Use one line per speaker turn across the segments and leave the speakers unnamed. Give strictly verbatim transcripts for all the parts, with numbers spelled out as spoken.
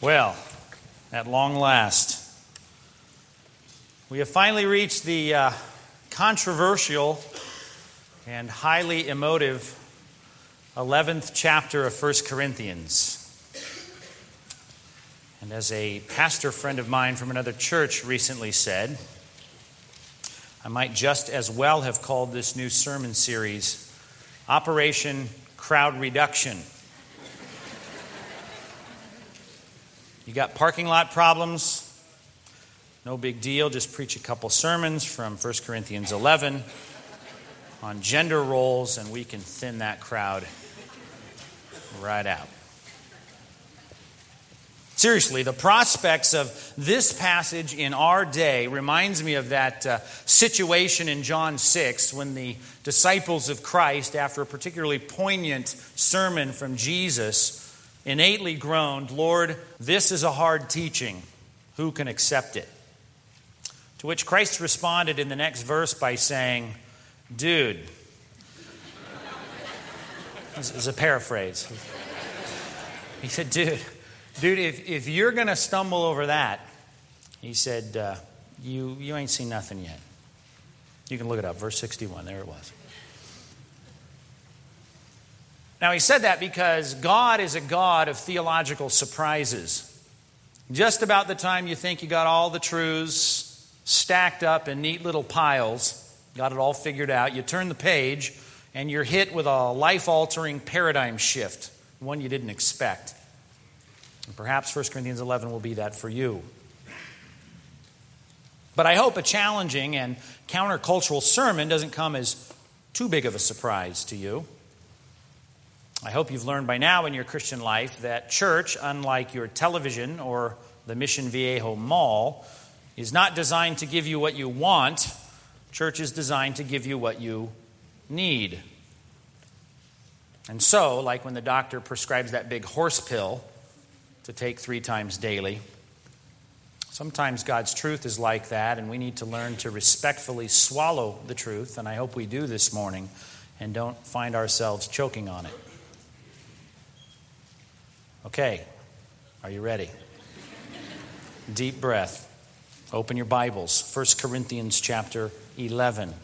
Well, at long last, we have finally reached the uh, controversial and highly emotive eleventh chapter of First Corinthians. And as a pastor friend of mine from another church recently said, I might just as well have called this new sermon series Operation Crowd Reduction. You got parking lot problems? No big deal. Just preach a couple sermons from First Corinthians eleven on gender roles, and we can thin that crowd right out. Seriously, the prospects of this passage in our day reminds me of that uh, situation in John six when the disciples of Christ, after a particularly poignant sermon from Jesus, innately groaned, "Lord, this is a hard teaching. Who can accept it?" To which Christ responded in the next verse by saying, "Dude," this is a paraphrase. He said, dude, dude, if, if you're going to stumble over that, he said, uh, you, you ain't seen nothing yet. You can look it up, verse sixty-one, there it was. Now, he said that because God is a God of theological surprises. Just about the time you think you got all the truths stacked up in neat little piles, got it all figured out, you turn the page and you're hit with a life-altering paradigm shift, one you didn't expect. And perhaps First Corinthians eleven will be that for you. But I hope a challenging and countercultural sermon doesn't come as too big of a surprise to you. I hope you've learned by now in your Christian life that church, unlike your television or the Mission Viejo Mall, is not designed to give you what you want. Church is designed to give you what you need. And so, like when the doctor prescribes that big horse pill to take three times daily, sometimes God's truth is like that, and we need to learn to respectfully swallow the truth, and I hope we do this morning, and don't find ourselves choking on it. Okay, are you ready? Deep breath. Open your Bibles. First Corinthians chapter eleven.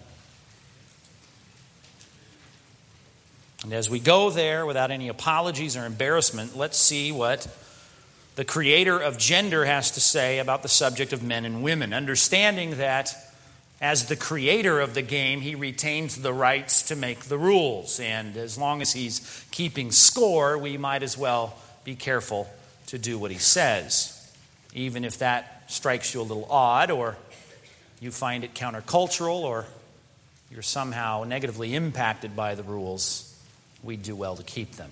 And as we go there, without any apologies or embarrassment, let's see what the creator of gender has to say about the subject of men and women, understanding that as the creator of the game, he retains the rights to make the rules. And as long as he's keeping score, we might as well be careful to do what he says, even if that strikes you a little odd, or you find it countercultural, or you're somehow negatively impacted by the rules. We do well to keep them.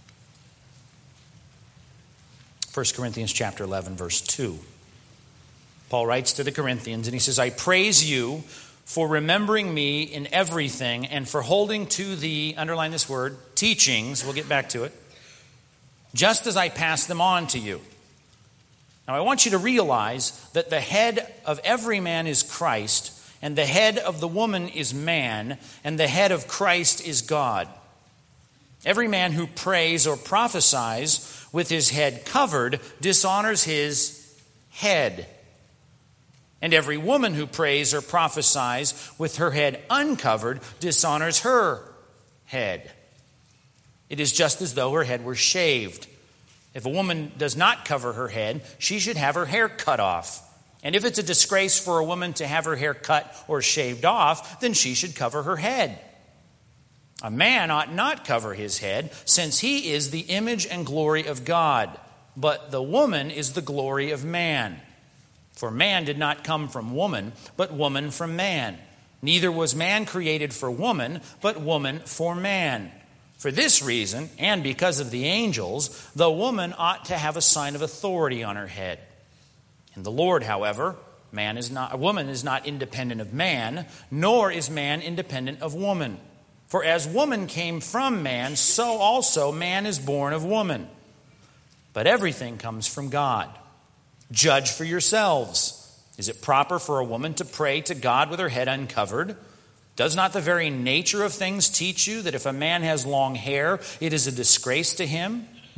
First Corinthians chapter eleven, verse two. Paul writes to the Corinthians, and he says, "I praise you for remembering me in everything and for holding to the," underline this word, "teachings," we'll get back to it, "just as I passed them on to you." Now, I want you to realize that the head of every man is Christ, and the head of the woman is man, and the head of Christ is God. Every man who prays or prophesies with his head covered dishonors his head. And every woman who prays or prophesies with her head uncovered dishonors her head. It is just as though her head were shaved. If a woman does not cover her head, she should have her hair cut off. And if it's a disgrace for a woman to have her hair cut or shaved off, then she should cover her head. A man ought not cover his head, since he is the image and glory of God. But the woman is the glory of man. For man did not come from woman, but woman from man. Neither was man created for woman, but woman for man. For this reason, and because of the angels, the woman ought to have a sign of authority on her head. In the Lord, however, man is not, a woman is not independent of man, nor is man independent of woman. For as woman came from man, so also man is born of woman. But everything comes from God. Judge for yourselves. Is it proper for a woman to pray to God with her head uncovered? Does not the very nature of things teach you that if a man has long hair, it is a disgrace to him?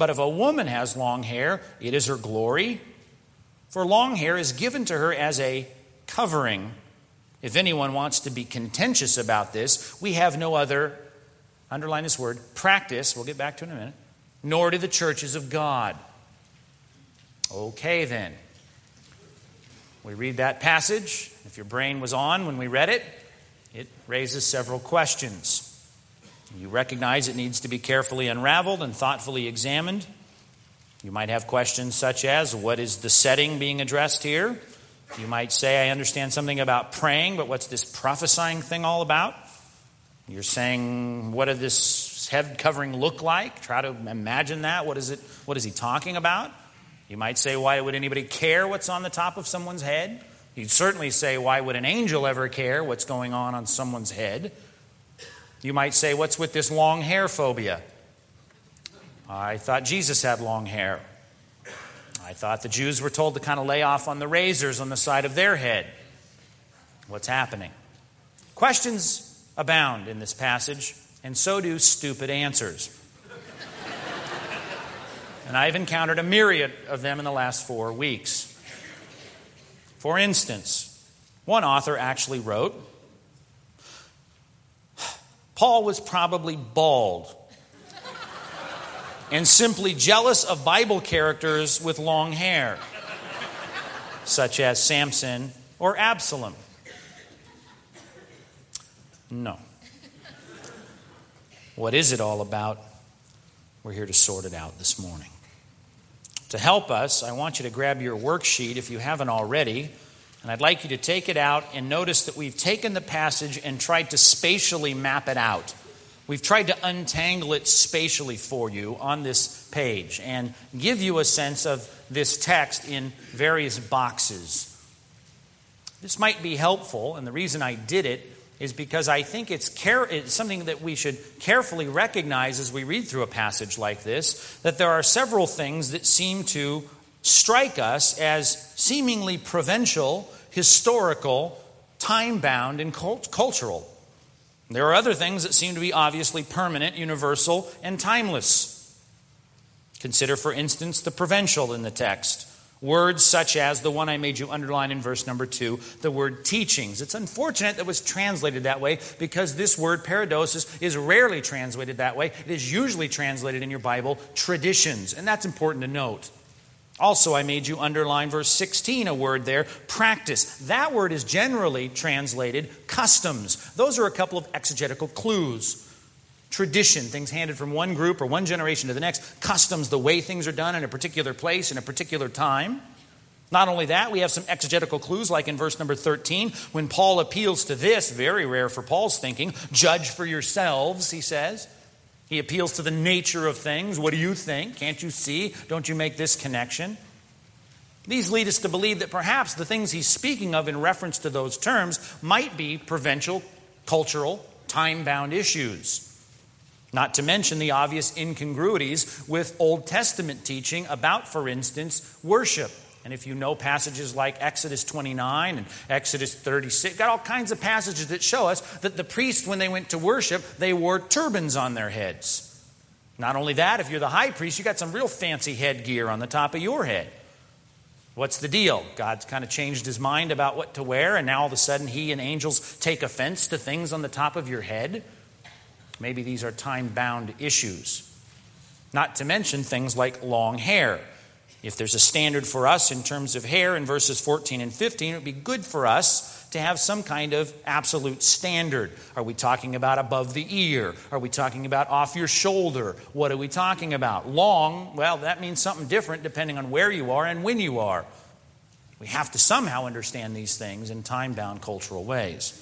But if a woman has long hair, it is her glory, for long hair is given to her as a covering. If anyone wants to be contentious about this, we have no other, underline this word, practice, we'll get back to it in a minute, nor do the churches of God. Okay then. We read that passage. If your brain was on when we read it, it raises several questions. You recognize it needs to be carefully unraveled and thoughtfully examined. You might have questions such as, what is the setting being addressed here? You might say, I understand something about praying, but what's this prophesying thing all about? You're saying, what does this head covering look like? Try to imagine that. What is it? What is he talking about? You might say, why would anybody care what's on the top of someone's head? You'd certainly say, why would an angel ever care what's going on on someone's head? You might say, what's with this long hair phobia? I thought Jesus had long hair. I thought the Jews were told to kind of lay off on the razors on the side of their head. What's happening? Questions abound in this passage, and so do stupid answers. And I've encountered a myriad of them in the last four weeks. For instance, one author actually wrote, Paul was probably bald and simply jealous of Bible characters with long hair, such as Samson or Absalom. No. What is it all about? We're here to sort it out this morning. To help us, I want you to grab your worksheet if you haven't already, and I'd like you to take it out and notice that we've taken the passage and tried to spatially map it out. We've tried to untangle it spatially for you on this page and give you a sense of this text in various boxes. This might be helpful, and the reason I did it is because I think it's, care, it's something that we should carefully recognize as we read through a passage like this, that there are several things that seem to strike us as seemingly provincial, historical, time-bound, and cult- cultural. There are other things that seem to be obviously permanent, universal, and timeless. Consider, for instance, the provincial in the text. Words such as the one I made you underline in verse number two, the word teachings. It's unfortunate that it was translated that way because this word, paradosis, is rarely translated that way. It is usually translated in your Bible, traditions, and that's important to note. Also, I made you underline verse sixteen, a word there, practice. That word is generally translated customs. Those are a couple of exegetical clues. Tradition, things handed from one group or one generation to the next. Customs, the way things are done in a particular place in a particular time. Not only that, we have some exegetical clues like in verse number thirteen, when Paul appeals to this, very rare for Paul's thinking, judge for yourselves, he says. He appeals to the nature of things. What do you think? Can't you see? Don't you make this connection? These lead us to believe that perhaps the things he's speaking of in reference to those terms might be provincial, cultural, time-bound issues. Not to mention the obvious incongruities with Old Testament teaching about, for instance, worship. And if you know passages like Exodus twenty-nine and Exodus thirty-six, got all kinds of passages that show us that the priests, when they went to worship, they wore turbans on their heads. Not only that, if you're the high priest, you got some real fancy headgear on the top of your head. What's the deal? God's kind of changed his mind about what to wear, and now all of a sudden he and angels take offense to things on the top of your head? Maybe these are time-bound issues. Not to mention things like long hair. If there's a standard for us in terms of hair in verses fourteen and fifteen, it would be good for us to have some kind of absolute standard. Are we talking about above the ear? Are we talking about off your shoulder? What are we talking about? Long, well, that means something different depending on where you are and when you are. We have to somehow understand these things in time-bound cultural ways.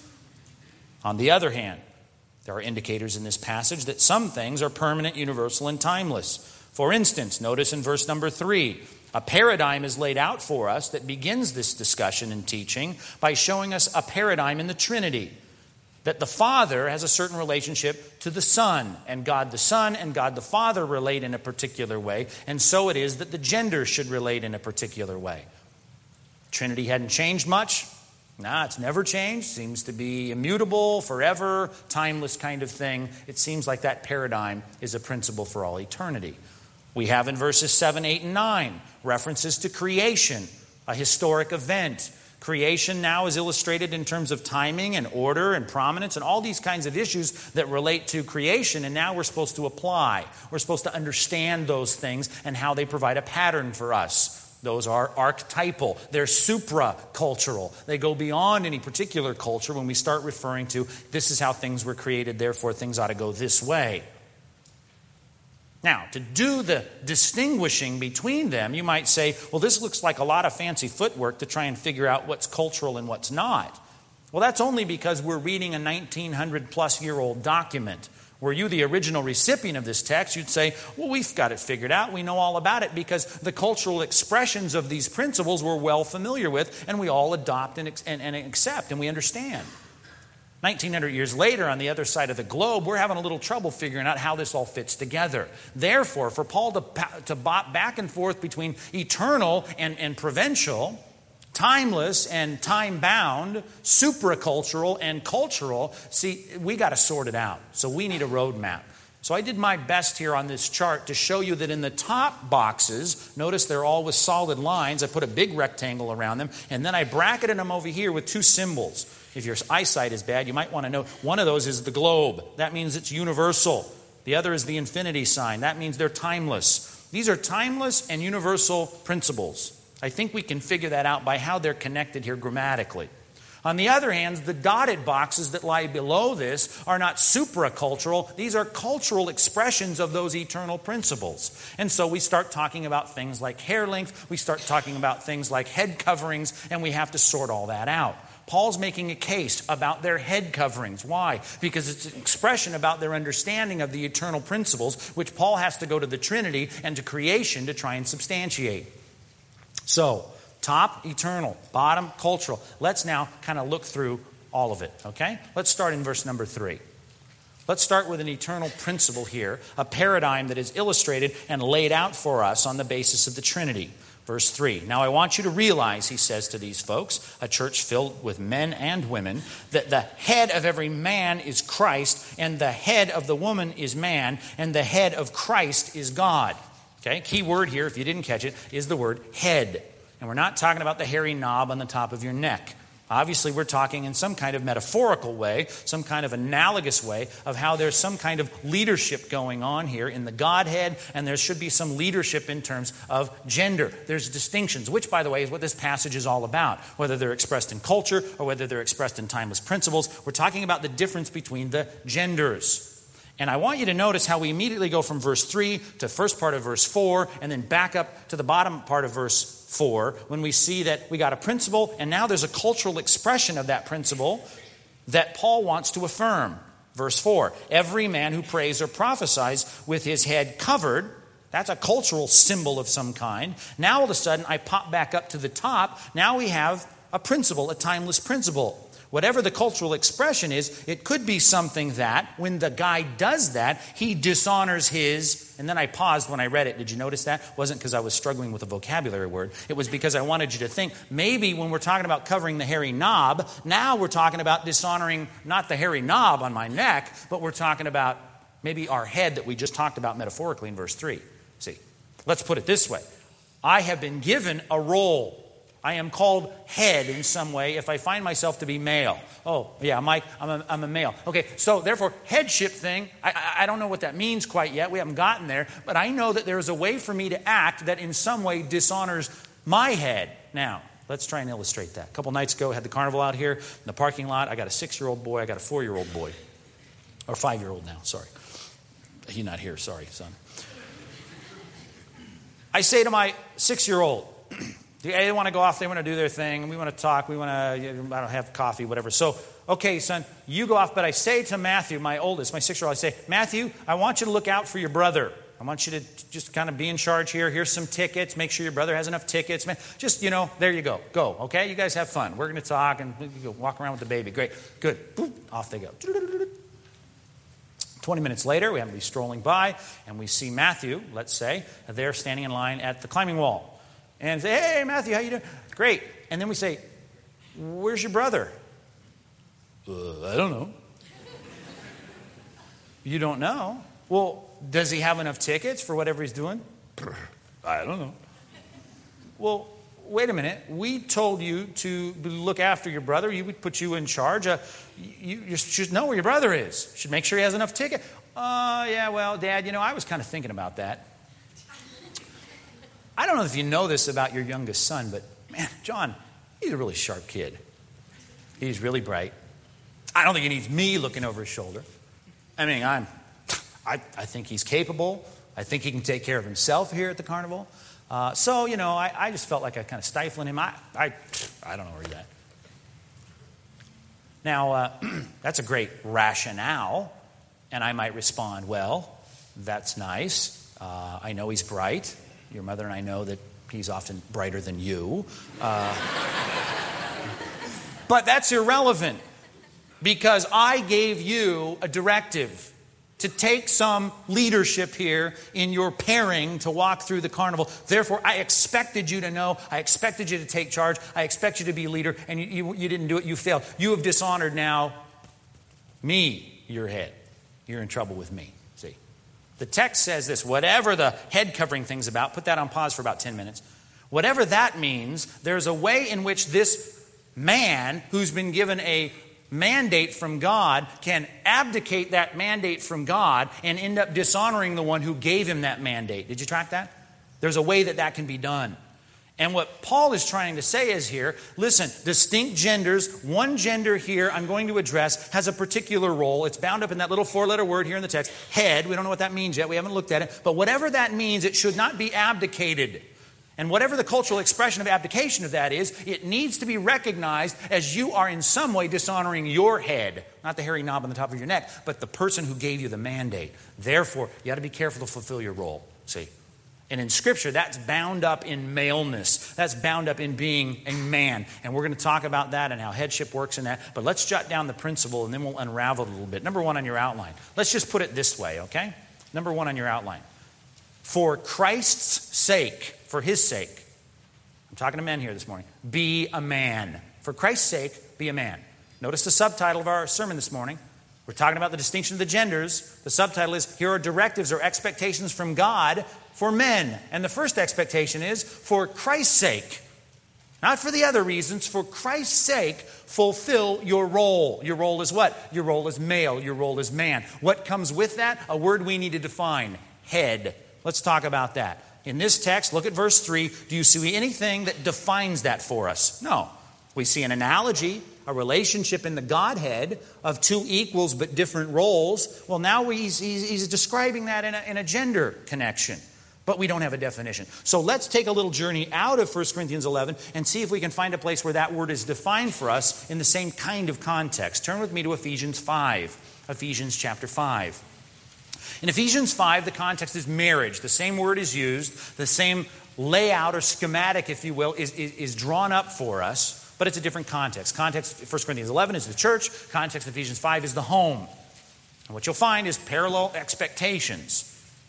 On the other hand, there are indicators in this passage that some things are permanent, universal, and timeless. For instance, notice in verse number three, a paradigm is laid out for us that begins this discussion and teaching by showing us a paradigm in the Trinity. That the Father has a certain relationship to the Son, and God the Son and God the Father relate in a particular way, and so it is that the gender should relate in a particular way. Trinity hadn't changed much. Nah, it's never changed. Seems to be immutable, forever, timeless kind of thing. It seems like that paradigm is a principle for all eternity. We have in verses seven, eight, and nine references to creation, a historic event. Creation now is illustrated in terms of timing and order and prominence and all these kinds of issues that relate to creation. And now we're supposed to apply. We're supposed to understand those things and how they provide a pattern for us. Those are archetypal. They're supra-cultural. They go beyond any particular culture when we start referring to this is how things were created, therefore things ought to go this way. Now, to do the distinguishing between them, you might say, well, this looks like a lot of fancy footwork to try and figure out what's cultural and what's not. Well, that's only because we're reading a nineteen hundred plus year old document. Were you the original recipient of this text, you'd say, well, we've got it figured out. We know all about it because the cultural expressions of these principles we're well familiar with and we all adopt and, and, and accept and we understand. nineteen hundred years later, on the other side of the globe, we're having a little trouble figuring out how this all fits together. Therefore, for Paul to, to bop back and forth between eternal and, and provincial, timeless and time-bound, supracultural and cultural, see, we got to sort it out. So we need a roadmap. So I did my best here on this chart to show you that in the top boxes, notice they're all with solid lines. I put a big rectangle around them, and then I bracketed them over here with two symbols. If your eyesight is bad, you might want to know one of those is the globe. That means it's universal. The other is the infinity sign. That means they're timeless. These are timeless and universal principles. I think we can figure that out by how they're connected here grammatically. On the other hand, the dotted boxes that lie below this are not supracultural. These are cultural expressions of those eternal principles. And so we start talking about things like hair length. We start talking about things like head coverings, and we have to sort all that out. Paul's making a case about their head coverings. Why? Because it's an expression about their understanding of the eternal principles, which Paul has to go to the Trinity and to creation to try and substantiate. So, top, eternal. Bottom, cultural. Let's now kind of look through all of it, okay? Let's start in verse number three. Let's start with an eternal principle here, a paradigm that is illustrated and laid out for us on the basis of the Trinity. Verse three. Now I want you to realize, he says to these folks, a church filled with men and women, that the head of every man is Christ, and the head of the woman is man, and the head of Christ is God. Okay, key word here, if you didn't catch it, is the word head. And we're not talking about the hairy knob on the top of your neck. Obviously, we're talking in some kind of metaphorical way, some kind of analogous way of how there's some kind of leadership going on here in the Godhead, and there should be some leadership in terms of gender. There's distinctions, which, by the way, is what this passage is all about. Whether they're expressed in culture or whether they're expressed in timeless principles, we're talking about the difference between the genders. And I want you to notice how we immediately go from verse three to first part of verse four and then back up to the bottom part of verse four when we see that we got a principle and now there's a cultural expression of that principle that Paul wants to affirm. Verse four, every man who prays or prophesies with his head covered, that's a cultural symbol of some kind. Now all of a sudden I pop back up to the top. Now we have a principle, a timeless principle. Whatever the cultural expression is, it could be something that, when the guy does that, he dishonors his, and then I paused when I read it. Did you notice that? It wasn't because I was struggling with a vocabulary word. It was because I wanted you to think, maybe when we're talking about covering the hairy knob, now we're talking about dishonoring not the hairy knob on my neck, but we're talking about maybe our head that we just talked about metaphorically in verse three. See, let's put it this way. I have been given a role. I am called head in some way if I find myself to be male. Oh, yeah, Mike, I'm a, I'm a male. Okay, so therefore, headship thing, I, I don't know what that means quite yet. We haven't gotten there. But I know that there is a way for me to act that in some way dishonors my head. Now, let's try and illustrate that. A couple nights ago, I had the carnival out here in the parking lot. I got a six-year-old boy. I got a four-year-old boy. Or five-year-old now, sorry. He's not here, sorry, son. I say to my six-year-old, they want to go off, they want to do their thing, we want to talk, we want to, I don't have coffee, whatever. So, okay, son, you go off, but I say to Matthew, my oldest, my six-year-old, I say, Matthew, I want you to look out for your brother. I want you to just kind of be in charge here. Here's some tickets. Make sure your brother has enough tickets. Just, you know, there you go. Go, okay? You guys have fun. We're going to talk and go walk around with the baby. Great. Good. Boop. Off they go. twenty minutes later, we happen to be strolling by, and we see Matthew, let's say, there standing in line at the climbing wall. And say, hey, Matthew, how you doing? Great. And then we say, where's your brother? Uh, I don't know. You don't know? Well, does he have enough tickets for whatever he's doing? I don't know. Well, wait a minute. We told you to look after your brother. You would put you in charge. Uh, you, you should know where your brother is. Should make sure he has enough ticket. Oh, uh, yeah, well, Dad, you know, I was kind of thinking about that. I don't know if you know this about your youngest son, but man, John, he's a really sharp kid. He's really bright. I don't think he needs me looking over his shoulder. I mean, I'm, I, I think he's capable. I think he can take care of himself here at the carnival. Uh, so, you know, I, I just felt like I kind of stifling him. I, I, I don't know where he's at. Now, uh, that's a great rationale. And I might respond, well, that's nice. Uh, I know he's bright. Your mother and I know that he's often brighter than you. Uh, but that's irrelevant because I gave you a directive to take some leadership here in your pairing to walk through the carnival. Therefore, I expected you to know. I expected you to take charge. I expect you to be a leader, and you, you, you didn't do it. You failed. You have dishonored now me, your head. You're in trouble with me. See? The text says this, whatever the head covering thing's about, put that on pause for about ten minutes. Whatever that means, there's a way in which this man who's been given a mandate from God can abdicate that mandate from God and end up dishonoring the one who gave him that mandate. Did you track that? There's a way that that can be done. And what Paul is trying to say is here, listen, distinct genders, one gender here I'm going to address has a particular role. It's bound up in that little four-letter word here in the text, head. We don't know what that means yet. We haven't looked at it. But whatever that means, it should not be abdicated. And whatever the cultural expression of abdication of that is, it needs to be recognized as you are in some way dishonoring your head. Not the hairy knob on the top of your neck, but the person who gave you the mandate. Therefore, you got to be careful to fulfill your role. See? And in Scripture, that's bound up in maleness. That's bound up in being a man. And we're going to talk about that and how headship works in that. But let's jot down the principle and then we'll unravel it a little bit. Number one on your outline. Let's just put it this way, okay? Number one on your outline. For Christ's sake, for his sake, I'm talking to men here this morning, be a man. For Christ's sake, be a man. Notice the subtitle of our sermon this morning. We're talking about the distinction of the genders. The subtitle is, here are directives or expectations from God for men. And the first expectation is, for Christ's sake. Not for the other reasons. For Christ's sake, fulfill your role. Your role is what? Your role is male. Your role is man. What comes with that? A word we need to define. Head. Let's talk about that. In this text, look at verse three. Do you see anything that defines that for us? No. We see an analogy, a relationship in the Godhead of two equals but different roles. Well, now he's, he's, he's describing that in a, in a gender connection. But we don't have a definition. So let's take a little journey out of First Corinthians eleven and see if we can find a place where that word is defined for us in the same kind of context. Turn with me to Ephesians five. Ephesians chapter five. In Ephesians five, the context is marriage. The same word is used. The same layout or schematic, if you will, is, is, is drawn up for us. But it's a different context. Context, First Corinthians eleven is the church. Context, Ephesians five is the home. And what you'll find is parallel expectations.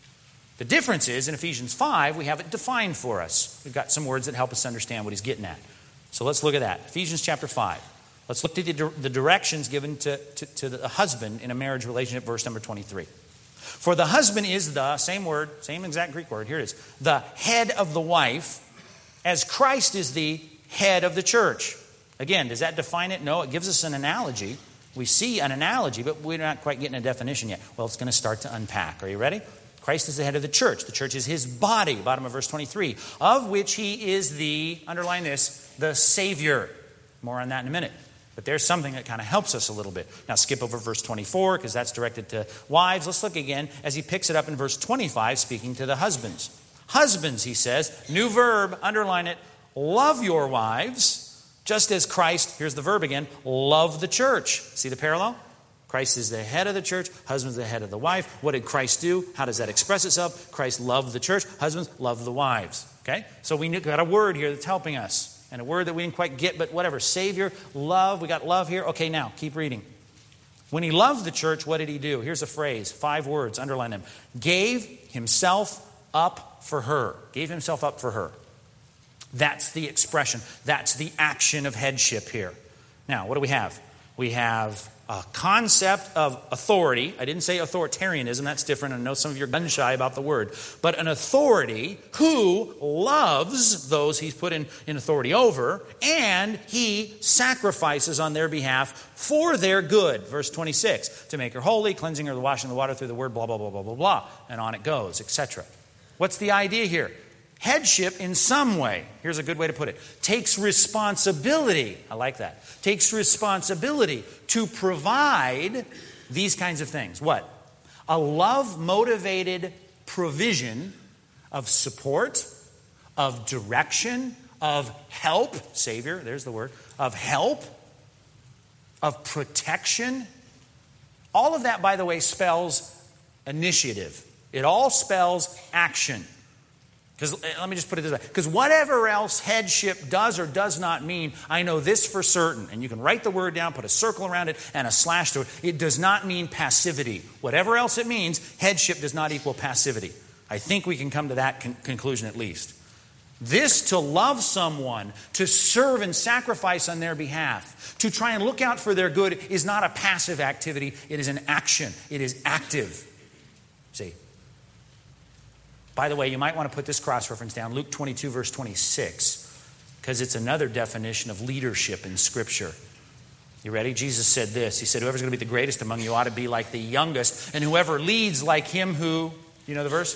The difference is, in Ephesians five, we have it defined for us. We've got some words that help us understand what he's getting at. So let's look at that. Ephesians chapter five. Let's look at the, the directions given to, to, to the husband in a marriage relationship, verse number twenty-three. For the husband is the, same word, same exact Greek word, here it is, the head of the wife, as Christ is the head of the church. Again, does that define it? No, it gives us an analogy. We see an analogy, but we're not quite getting a definition yet. Well, it's going to start to unpack. Are you ready? Christ is the head of the church. The church is his body, bottom of verse twenty-three, of which he is the, underline this, the Savior. More on that in a minute. But there's something that kind of helps us a little bit. Now skip over verse twenty-four because that's directed to wives. Let's look again as he picks it up in verse twenty-five, speaking to the husbands. Husbands, he says, new verb, underline it, love your wives, just as Christ, here's the verb again, love the church. See the parallel? Christ is the head of the church. Husband's the head of the wife. What did Christ do? How does that express itself? Christ loved the church. Husbands love the wives. Okay? So we got a word here that's helping us. And a word that we didn't quite get, but whatever. Savior, love. We got love here. Okay, now, keep reading. When he loved the church, what did he do? Here's a phrase. Five words. Underline them. Gave himself up for her. Gave himself up for her. That's the expression. That's the action of headship here. Now, what do we have? We have a concept of authority. I didn't say authoritarianism, that's different. I know some of you are gun shy about the word. But an authority who loves those he's put in, in authority over, and he sacrifices on their behalf for their good. Verse twenty-six, to make her holy, cleansing her, the washing of the water through the word, blah, blah, blah, blah, blah, blah. And on it goes, et cetera. What's the idea here? Headship in some way, here's a good way to put it, takes responsibility, I like that, takes responsibility to provide these kinds of things. What? A love-motivated provision of support, of direction, of help, Savior, there's the word, of help, of protection. All of that, by the way, spells initiative. It all spells action. Because let me just put it this way. Because whatever else headship does or does not mean, I know this for certain. And you can write the word down, put a circle around it, and a slash through it. It does not mean passivity. Whatever else it means, headship does not equal passivity. I think we can come to that con- conclusion at least. This, to love someone, to serve and sacrifice on their behalf, to try and look out for their good, is not a passive activity. It is an action. It is active. See? By the way, you might want to put this cross-reference down, Luke twenty-two, verse twenty-six, because it's another definition of leadership in Scripture. You ready? Jesus said this. He said, whoever's going to be the greatest among you ought to be like the youngest, and whoever leads like him who, you know the verse?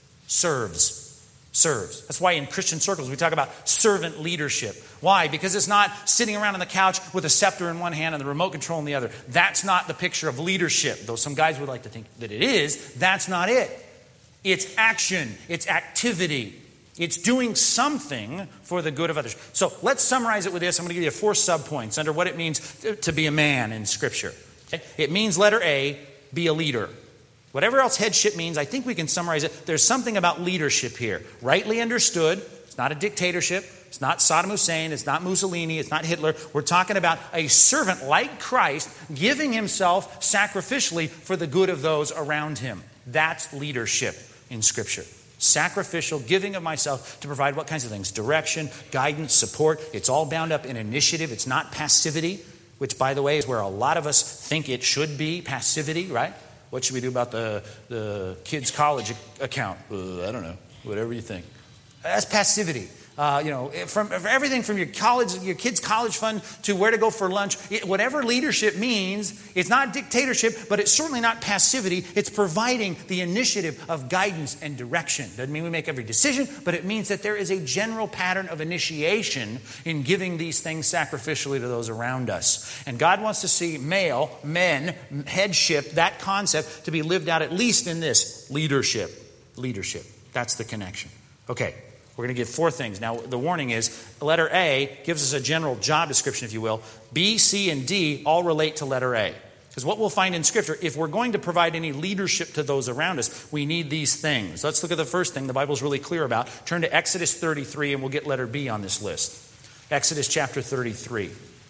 Serves. Serves. That's why in Christian circles we talk about servant leadership. Why? Because it's not sitting around on the couch with a scepter in one hand and the remote control in the other. That's not the picture of leadership, though some guys would like to think that it is. That's not it. It's action. It's activity. It's doing something for the good of others. So let's summarize it with this. I'm going to give you four subpoints under what it means to, to be a man in Scripture. Okay? It means, letter A, be a leader. Whatever else headship means, I think we can summarize it. There's something about leadership here. Rightly understood, it's not a dictatorship. It's not Saddam Hussein. It's not Mussolini. It's not Hitler. We're talking about a servant like Christ giving himself sacrificially for the good of those around him. That's leadership in Scripture. Sacrificial giving of myself to provide what kinds of things? Direction, guidance, support. It's all bound up in initiative. It's not passivity, which, by the way, is where a lot of us think it should be, passivity, right? What should we do about the, the kids' college account? Uh, I don't know. Whatever you think. That's passivity. Uh, you know, from, from everything from your college, your kids' college fund to where to go for lunch. It, whatever leadership means, it's not dictatorship, but it's certainly not passivity. It's providing the initiative of guidance and direction. Doesn't mean we make every decision, but it means that there is a general pattern of initiation in giving these things sacrificially to those around us. And God wants to see male, men, headship, that concept to be lived out at least in this leadership. Leadership. That's the connection. Okay. We're going to give four things. Now, the warning is, letter A gives us a general job description, if you will. B, C, and D all relate to letter A. Because what we'll find in Scripture, if we're going to provide any leadership to those around us, we need these things. Let's look at the first thing the Bible's really clear about. Turn to Exodus thirty-three, and we'll get letter B on this list. Exodus chapter thirty-three.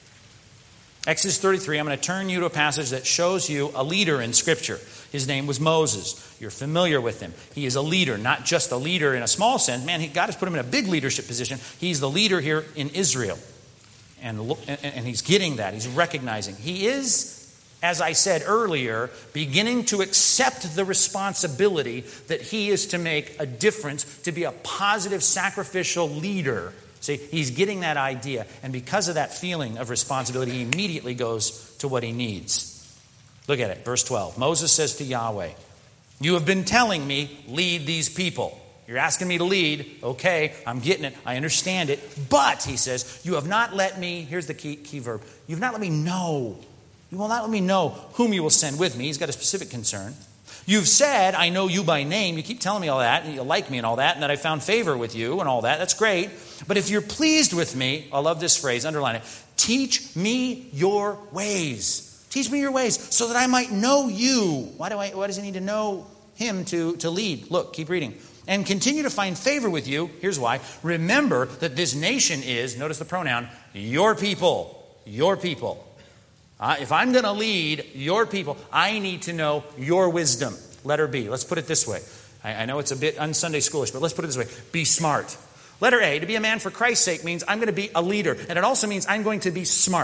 Exodus thirty-three, I'm going to turn you to a passage that shows you a leader in Scripture. His name was Moses. You're familiar with him. He is a leader, not just a leader in a small sense. Man, he, God has put him in a big leadership position. He's the leader here in Israel. And, and, and he's getting that. He's recognizing. He is, as I said earlier, beginning to accept the responsibility that he is to make a difference, to be a positive, sacrificial leader. See, he's getting that idea. And because of that feeling of responsibility, he immediately goes to what he needs. Look at it, verse twelve. Moses says to Yahweh, you have been telling me, lead these people. You're asking me to lead. Okay, I'm getting it. I understand it. But, he says, you have not let me, here's the key, key verb, you've not let me know. You will not let me know whom you will send with me. He's got a specific concern. You've said, I know you by name. You keep telling me all that, and you like me and all that, and that I found favor with you and all that. That's great. But if you're pleased with me, I love this phrase, underline it, teach me your ways. Teach me your ways so that I might know you. Why do I? Why does he need to know him to, to lead? Look, keep reading. And continue to find favor with you. Here's why. Remember that this nation is, notice the pronoun, your people. Your people. Uh, if I'm going to lead your people, I need to know your wisdom. Letter B. Let's put it this way. I, I know it's a bit un-Sunday schoolish, but let's put it this way. Be smart. Letter A, to be a man for Christ's sake means I'm going to be a leader. And it also means I'm going to be smart.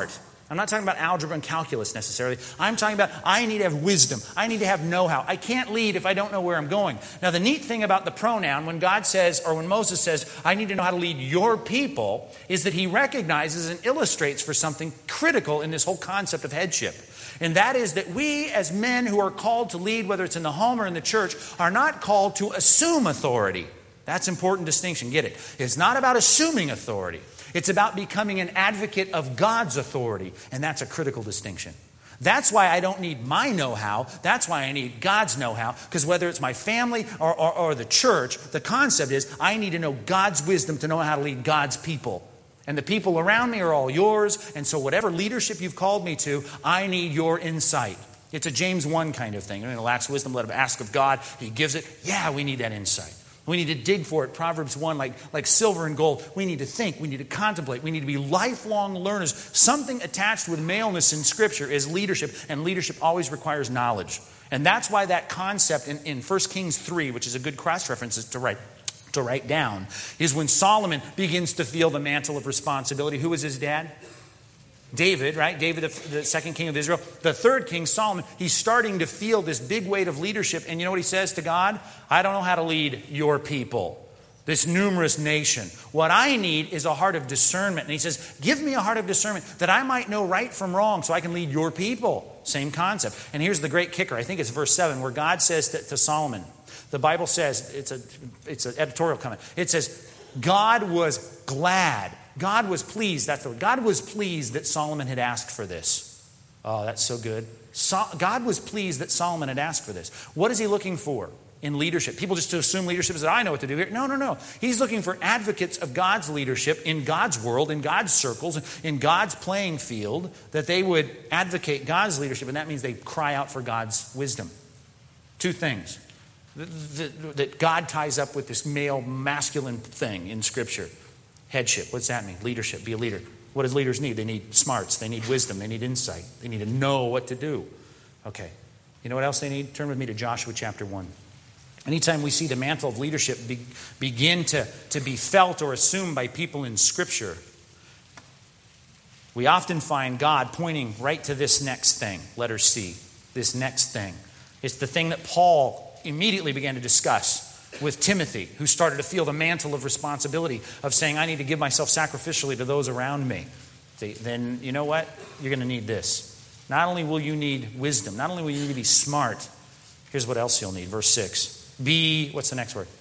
I'm not talking about algebra and calculus necessarily. I'm talking about I need to have wisdom. I need to have know-how. I can't lead if I don't know where I'm going. Now, the neat thing about the pronoun, when God says, or when Moses says, I need to know how to lead your people, is that he recognizes and illustrates for something critical in this whole concept of headship. And that is that we as men who are called to lead, whether it's in the home or in the church, are not called to assume authority. That's an important distinction. Get it? It's not about assuming authority. It's about becoming an advocate of God's authority. And that's a critical distinction. That's why I don't need my know-how. That's why I need God's know-how. Because whether it's my family or, or, or the church, the concept is I need to know God's wisdom to know how to lead God's people. And the people around me are all yours. And so whatever leadership you've called me to, I need your insight. It's a James one kind of thing. Anyone lacks wisdom, let him ask of God. He gives it. Yeah, we need that insight. We need to dig for it. Proverbs one, like, like silver and gold. We need to think. We need to contemplate. We need to be lifelong learners. Something attached with maleness in Scripture is leadership, and leadership always requires knowledge. And that's why that concept in, in First Kings three, which is a good cross-reference to write, to write down, is when Solomon begins to feel the mantle of responsibility. Who was his dad? David, right? David, the, the second king of Israel. The third king, Solomon, he's starting to feel this big weight of leadership. And you know what he says to God? I don't know how to lead your people, this numerous nation. What I need is a heart of discernment. And he says, give me a heart of discernment that I might know right from wrong so I can lead your people. Same concept. And here's the great kicker. I think it's verse seven where God says to, to Solomon, the Bible says, it's a it's an editorial comment. It says, God was glad. God was pleased. That's the word. God was pleased that Solomon had asked for this. Oh, that's so good. So, God was pleased that Solomon had asked for this. What is he looking for in leadership? People just assume leadership is that I know what to do here. No, no, no. He's looking for advocates of God's leadership in God's world, in God's circles, in God's playing field, that they would advocate God's leadership, and that means they cry out for God's wisdom. Two things that God ties up with this male masculine thing in Scripture. Headship. What's that mean? Leadership. Be a leader. What does leaders need? They need smarts. They need wisdom. They need insight. They need to know what to do. Okay. You know what else they need? Turn with me to Joshua chapter one. Anytime we see the mantle of leadership be, begin to, to be felt or assumed by people in Scripture, we often find God pointing right to this next thing. Letter C. This next thing. It's the thing that Paul immediately began to discuss with Timothy, who started to feel the mantle of responsibility of saying, I need to give myself sacrificially to those around me. See, then you know what? You're going to need this. Not only will you need wisdom, not only will you need to be smart, here's what else you'll need. Verse six. Be, what's the next word?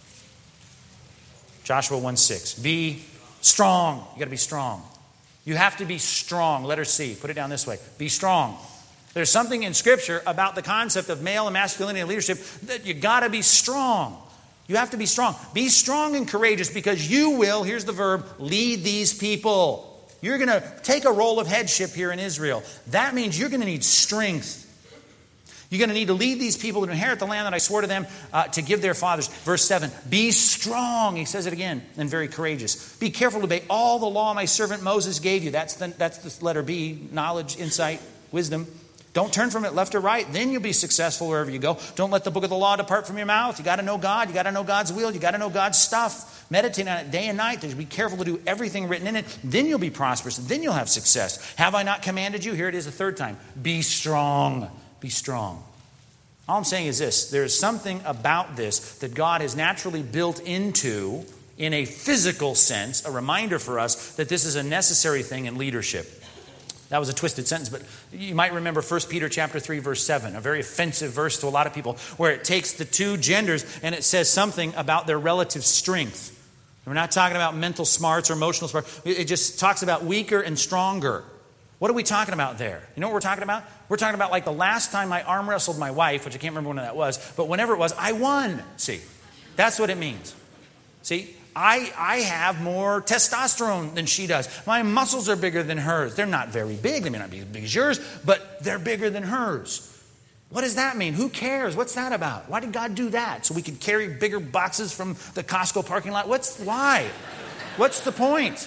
Joshua one six. Be strong. You got to be strong. You have to be strong. Letter C. Put it down this way. Be strong. There's something in Scripture about the concept of male and masculinity and leadership that you got to be strong. You have to be strong. Be strong and courageous because you will, here's the verb, lead these people. You're going to take a role of headship here in Israel. That means you're going to need strength. You're going to need to lead these people to inherit the land that I swore to them uh, to give their fathers. Verse seven, be strong, he says it again, and very courageous. Be careful to obey all the law my servant Moses gave you. That's the, that's the letter B, knowledge, insight, wisdom. Don't turn from it left or right. Then you'll be successful wherever you go. Don't let the book of the law depart from your mouth. You got to know God. You got to know God's will. You got to know God's stuff. Meditate on it day and night. Be careful to do everything written in it. Then you'll be prosperous. Then you'll have success. Have I not commanded you? Here it is a third time. Be strong. Be strong. All I'm saying is this. There is something about this that God has naturally built into, in a physical sense, a reminder for us that this is a necessary thing in leadership. That was a twisted sentence, but you might remember First Peter chapter three, verse seven, a very offensive verse to a lot of people, where it takes the two genders and it says something about their relative strength. We're not talking about mental smarts or emotional smarts. It just talks about weaker and stronger. What are we talking about there? You know what we're talking about? We're talking about like the last time I arm wrestled my wife, which I can't remember when that was, but whenever it was, I won. See, that's what it means. See? I, I have more testosterone than she does. My muscles are bigger than hers. They're not very big. They may not be as big as yours, but they're bigger than hers. What does that mean? Who cares? What's that about? Why did God do that? So we could carry bigger boxes from the Costco parking lot? What's why? What's the point?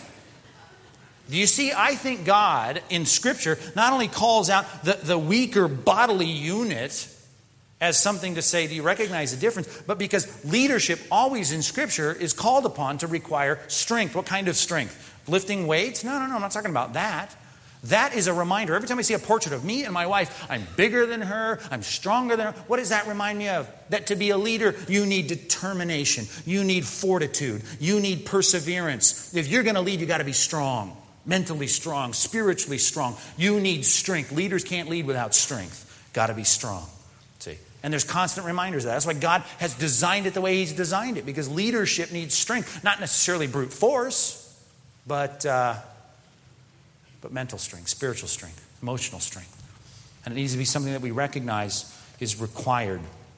Do you see, I think God in Scripture not only calls out the, the weaker bodily unit as something to say, do you recognize the difference? But because leadership always in Scripture is called upon to require strength. What kind of strength? Lifting weights? No, no, no, I'm not talking about that. That is a reminder. Every time I see a portrait of me and my wife, I'm bigger than her, I'm stronger than her. What does that remind me of? That to be a leader, you need determination, you need fortitude, you need perseverance. If you're going to lead, you got to be strong, mentally strong, spiritually strong. You need strength. Leaders can't lead without strength. Got to be strong. See? And there's constant reminders of that. That's why God has designed it the way He's designed it, because leadership needs strength. Not necessarily brute force, but... Uh, but mental strength, spiritual strength, emotional strength. And it needs to be something that we recognize is required.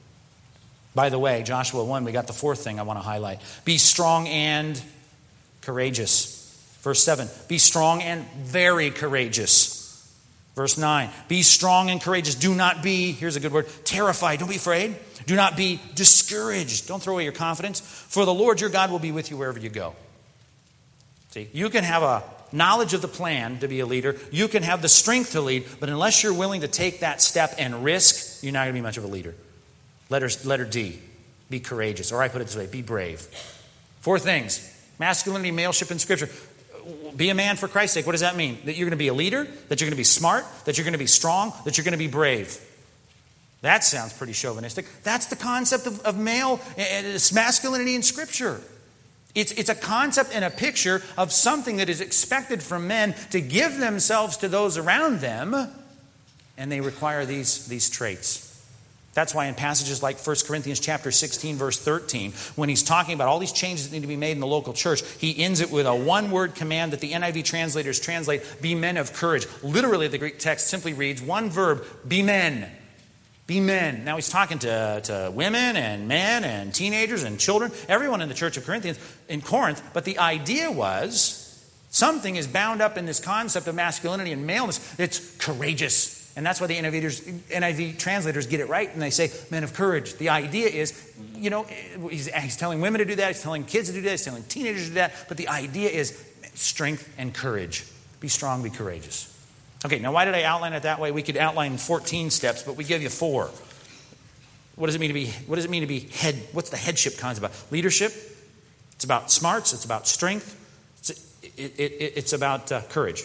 By the way, Joshua one, we got the fourth thing I want to highlight. Be strong and courageous. Verse seven, be strong and very courageous. Verse nine, be strong and courageous. Do not be, here's a good word, terrified. Don't be afraid. Do not be discouraged. Don't throw away your confidence. For the Lord your God will be with you wherever you go. See, you can have a knowledge of the plan to be a leader. You can have the strength to lead, but unless you're willing to take that step and risk, you're not going to be much of a leader. Letter, letter D, be courageous. Or I put it this way, be brave. Four things. Masculinity, maleship in Scripture. Be a man for Christ's sake. What does that mean? That you're going to be a leader, that you're going to be smart, that you're going to be strong, that you're going to be brave. That sounds pretty chauvinistic. That's the concept of, of male, it's masculinity in Scripture. It's, it's a concept and a picture of something that is expected from men to give themselves to those around them, and they require these, these traits. That's why in passages like First Corinthians chapter sixteen, verse thirteen, when he's talking about all these changes that need to be made in the local church, he ends it with a one-word command that the N I V translators translate, be men of courage. Literally, the Greek text simply reads, one verb, be men. Be men. Now he's talking to, to women and men and teenagers and children, everyone in the church of Corinthians, in Corinth. But the idea was something is bound up in this concept of masculinity and maleness. It's courageous. And that's why the N I V translators get it right. And they say, men of courage. The idea is, you know, he's, he's telling women to do that. He's telling kids to do that. He's telling teenagers to do that. But the idea is strength and courage. Be strong, be courageous. Okay, now why did I outline it that way? We could outline fourteen steps, but we give you four. What does it mean to be, what does it mean to be head? What's the headship concept about? Leadership. It's about smarts. It's about strength. It's, it, it, it's about uh, courage.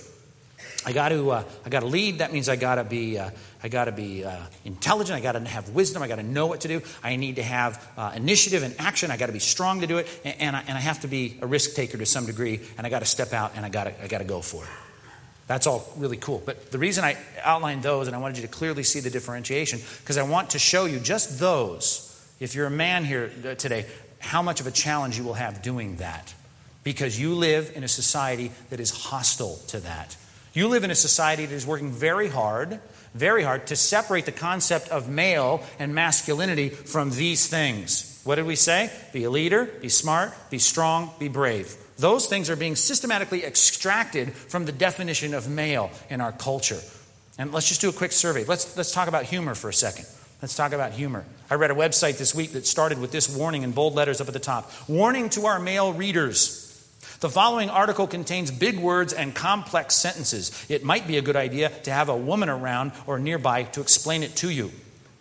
I got to uh, I got to lead. That means I got to be uh, I got to be uh, intelligent. I got to have wisdom. I got to know what to do. I need to have uh, initiative and action. I got to be strong to do it, and, and, I, and I have to be a risk taker to some degree. And I got to step out and I got to I got to go for it. That's all really cool. But the reason I outlined those, and I wanted you to clearly see the differentiation, because I want to show you just those, if you're a man here today, how much of a challenge you will have doing that. Because you live in a society that is hostile to that. You live in a society that is working very hard, very hard to separate the concept of male and masculinity from these things. What did we say? Be a leader, be smart, be strong, be brave. Those things are being systematically extracted from the definition of male in our culture. And let's just do a quick survey. Let's, let's talk about humor for a second. Let's talk about humor. I read a website this week that started with this warning in bold letters up at the top. Warning to our male readers. The following article contains big words and complex sentences. It might be a good idea to have a woman around or nearby to explain it to you.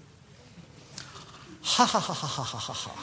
Ha ha ha ha ha ha ha.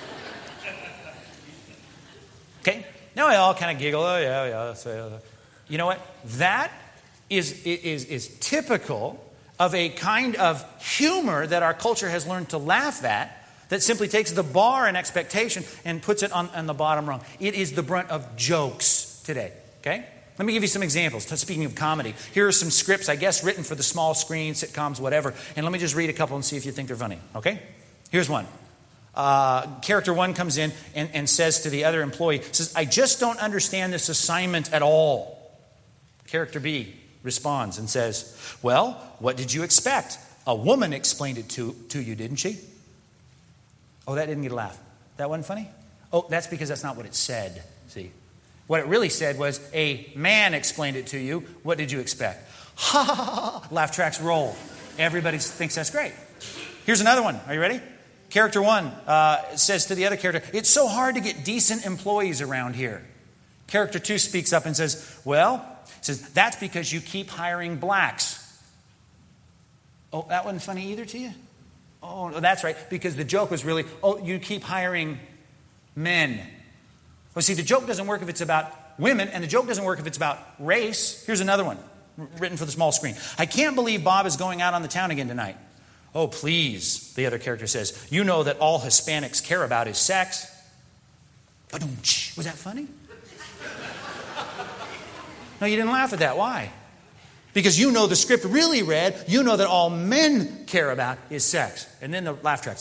Okay? Now we all kind of giggle. Oh, yeah, yeah. That's, uh, you know what? That is, is, is typical of a kind of humor that our culture has learned to laugh at, that simply takes the bar and expectation and puts it on, on the bottom rung. It is the brunt of jokes today. Okay? Let me give you some examples. Speaking of comedy, here are some scripts, I guess, written for the small screen, sitcoms, whatever. And let me just read a couple and see if you think they're funny. Okay? Here's one. Uh, character one comes in and, and says to the other employee, says, I just don't understand this assignment at all. Character B responds and says, well, what did you expect? A woman explained it to, to you, didn't she? Oh, that didn't get a laugh. That wasn't funny? Oh, that's because that's not what it said. See, what it really said was, a man explained it to you. What did you expect? Ha ha ha ha. Laugh tracks roll. Everybody thinks that's great. Here's another one. Are you ready? Character one uh, says to the other character, it's so hard to get decent employees around here. Character two speaks up and says, well, says that's because you keep hiring blacks. Oh, that wasn't funny either to you? Oh, no, that's right, because the joke was really, oh, you keep hiring men. Well, see, the joke doesn't work if it's about women, and the joke doesn't work if it's about race. Here's another one. written for the small screen. I can't believe Bob is going out on the town again tonight. Oh, please, the other character says. You know that all Hispanics care about is sex. Was that funny? No, you didn't laugh at that. Why? Because you know the script really read, you know that all men care about is sex. And then the laugh tracks.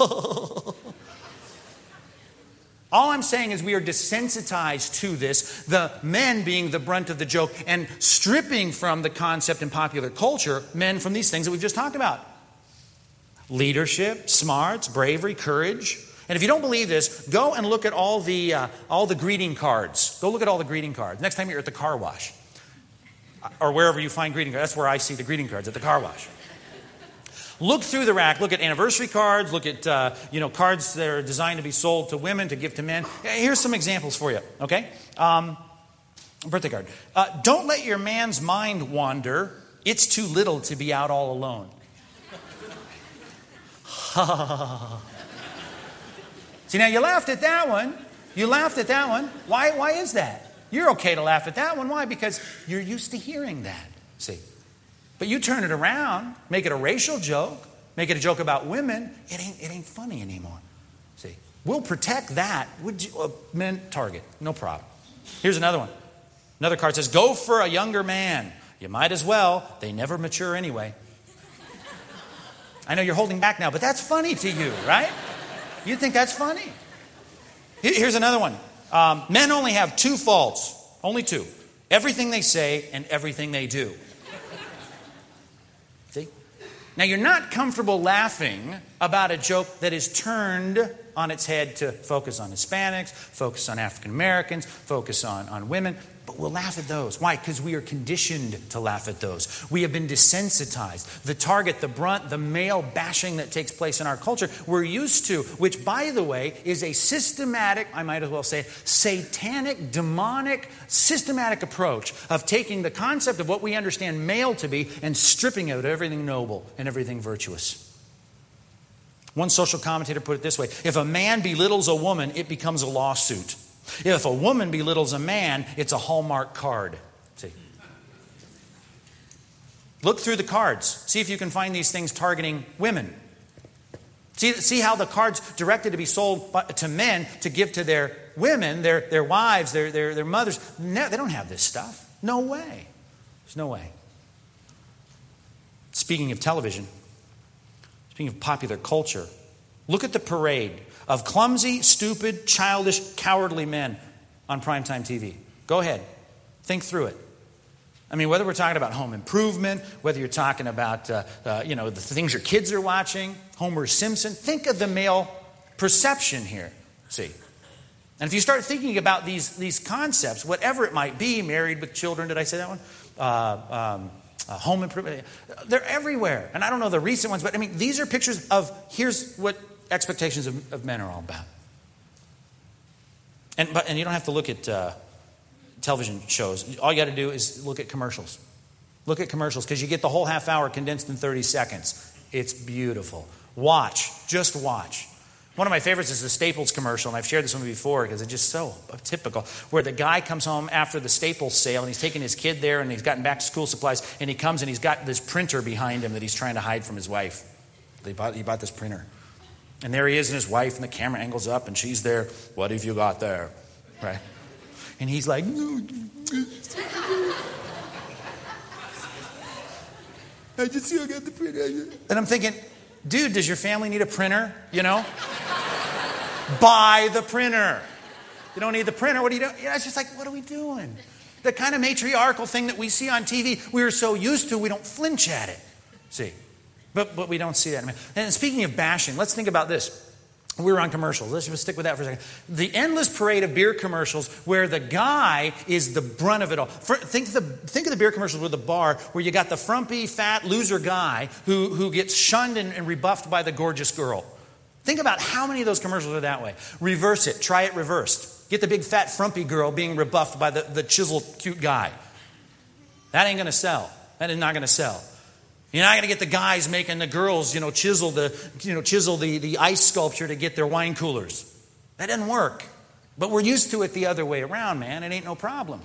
All I'm saying is we are desensitized to this, the men being the brunt of the joke, and stripping from the concept in popular culture men from these things that we've just talked about. Leadership, smarts, bravery, courage. And if you don't believe this, go and look at all the uh, all the greeting cards. Go look at all the greeting cards. Next time you're at the car wash. Or wherever you find greeting cards. That's where I see the greeting cards, at the car wash. Look through the rack. Look at anniversary cards. Look at uh, you know cards that are designed to be sold to women, to give to men. Here's some examples for you, okay? Um, birthday card. Uh, don't let your man's mind wander. It's too little to be out all alone. See, now you laughed at that one. You laughed at that one. Why, why is that? You're okay to laugh at that one. Why? Because you're used to hearing that. See? But you turn it around, make it a racial joke, make it a joke about women, it ain't, it ain't funny anymore. See? We'll protect that. Would you, uh, men, Target, no problem. Here's another one. Another card says, go for a younger man. You might as well. They never mature anyway. I know you're holding back now, but that's funny to you, right? You think that's funny? Here's another one. Um, men only have two faults. Only two. Everything they say and everything they do. See? Now, you're not comfortable laughing about a joke that is turned on its head to focus on Hispanics, focus on African Americans, focus on, on women. But we'll laugh at those. Why? Because we are conditioned to laugh at those. We have been desensitized. The target, the brunt, the male bashing that takes place in our culture, we're used to, which, by the way, is a systematic, I might as well say, satanic, demonic, systematic approach of taking the concept of what we understand male to be and stripping out everything noble and everything virtuous. One social commentator put it this way: if a man belittles a woman, it becomes a lawsuit. If a woman belittles a man, it's a Hallmark card. See? Look through the cards. See if you can find these things targeting women. See, see how the cards directed to be sold to men to give to their women, their, their wives, their, their, their mothers. No, they don't have this stuff. No way. There's no way. Speaking of television, speaking of popular culture, look at the parade of clumsy, stupid, childish, cowardly men on primetime T V. Go ahead. Think through it. I mean, whether we're talking about Home Improvement, whether you're talking about, uh, uh, you know, the things your kids are watching, Homer Simpson, think of the male perception here. See? And if you start thinking about these, these concepts, whatever it might be, Married with Children, did I say that one? Uh, um, uh, Home Improvement, they're everywhere. And I don't know the recent ones, but I mean, these are pictures of, here's what expectations of, of men are all about. And but and you don't have to look at uh, television shows. All you got to do is look at commercials. Look at commercials, because you get the whole half hour condensed in thirty seconds. It's beautiful. Watch. Just watch. One of my favorites is the Staples commercial, and I've shared this one before because it's just so typical, where the guy comes home after the Staples sale, and he's taking his kid there, and he's gotten back to school supplies, and he comes and he's got this printer behind him that he's trying to hide from his wife. He bought, he bought this printer. And there he is and his wife, and the camera angles up, and she's there. What have you got there? Right? And he's like, no. I just see I got the printer. And I'm thinking, dude, does your family need a printer? You know? Buy the printer. You don't need the printer. What are you doing? Yeah, it's just like, what are we doing? The kind of matriarchal thing that we see on T V, we're so used to, we don't flinch at it. See? But but we don't see that. And speaking of bashing, let's think about this. We were on commercials. Let's just stick with that for a second. The endless parade of beer commercials where the guy is the brunt of it all. For, think, of the, think of the beer commercials with the bar where you got the frumpy, fat, loser guy who, who gets shunned and, and rebuffed by the gorgeous girl. Think about how many of those commercials are that way. Reverse it. Try it reversed. Get the big, fat, frumpy girl being rebuffed by the, the chiseled, cute guy. That ain't going to sell. That is not going to sell. You're not going to get the guys making the girls, you know, chisel the, you know, chisel the, the ice sculpture to get their wine coolers. That doesn't work. But we're used to it the other way around, man. It ain't no problem.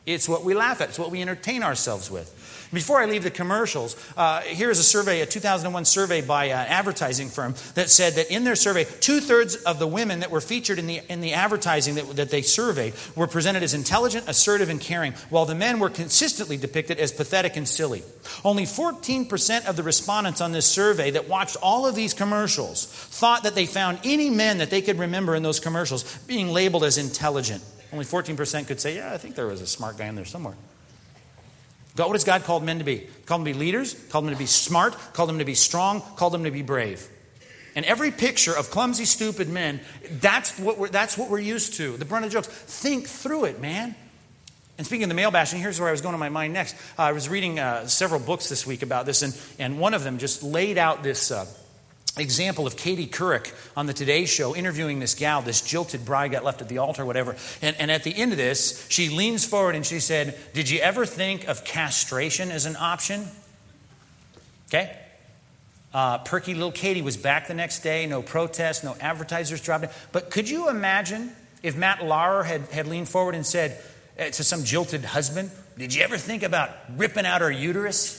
It's what we laugh at. It's what we entertain ourselves with. Before I leave the commercials, uh, here's a survey, a two thousand one survey by an advertising firm that said that in their survey, two-thirds of the women that were featured in the in the advertising that, that they surveyed were presented as intelligent, assertive, and caring, while the men were consistently depicted as pathetic and silly. Only fourteen percent of the respondents on this survey that watched all of these commercials thought that they found any men that they could remember in those commercials being labeled as intelligent. Only fourteen percent could say, yeah, I think there was a smart guy in there somewhere. God, what has God called men to be? Called them to be leaders, called them to be smart, called them to be strong, called them to be brave. And every picture of clumsy, stupid men, that's what we're, that's what we're used to. The brunt of the jokes. Think through it, man. And speaking of the male bashing, here's where I was going in my mind next. Uh, I was reading uh, several books this week about this, and, and one of them just laid out this uh, example of Katie Couric on the Today Show interviewing this gal, this jilted bride got left at the altar or whatever. And, and at the end of this, she leans forward and she said, did you ever think of castration as an option? Okay. Uh, perky little Katie was back the next day. No protest, no advertisers dropped in. But could you imagine if Matt Lauer had, had leaned forward and said uh, to some jilted husband, did you ever think about ripping out her uterus?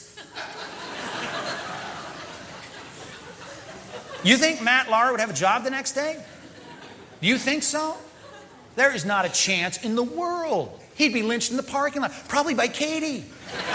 You think Matt Lauer would have a job the next day? You think so? There is not a chance in the world. He'd be lynched in the parking lot, probably by Katie.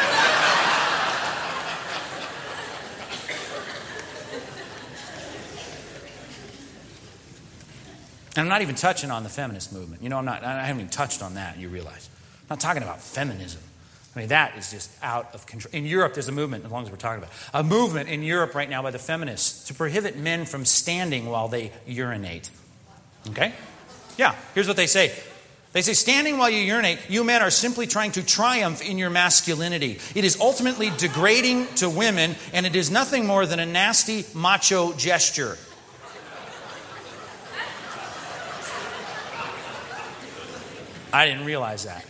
And I'm not even touching on the feminist movement. You know, I'm not, I haven't even touched on that, you realize. I'm not talking about feminism. I mean, that is just out of control. In Europe, there's a movement, as long as we're talking about, a movement in Europe right now by the feminists to prohibit men from standing while they urinate. Okay? Yeah, here's what they say. They say, standing while you urinate, you men are simply trying to triumph in your masculinity. It is ultimately degrading to women, and it is nothing more than a nasty macho gesture. I didn't realize that.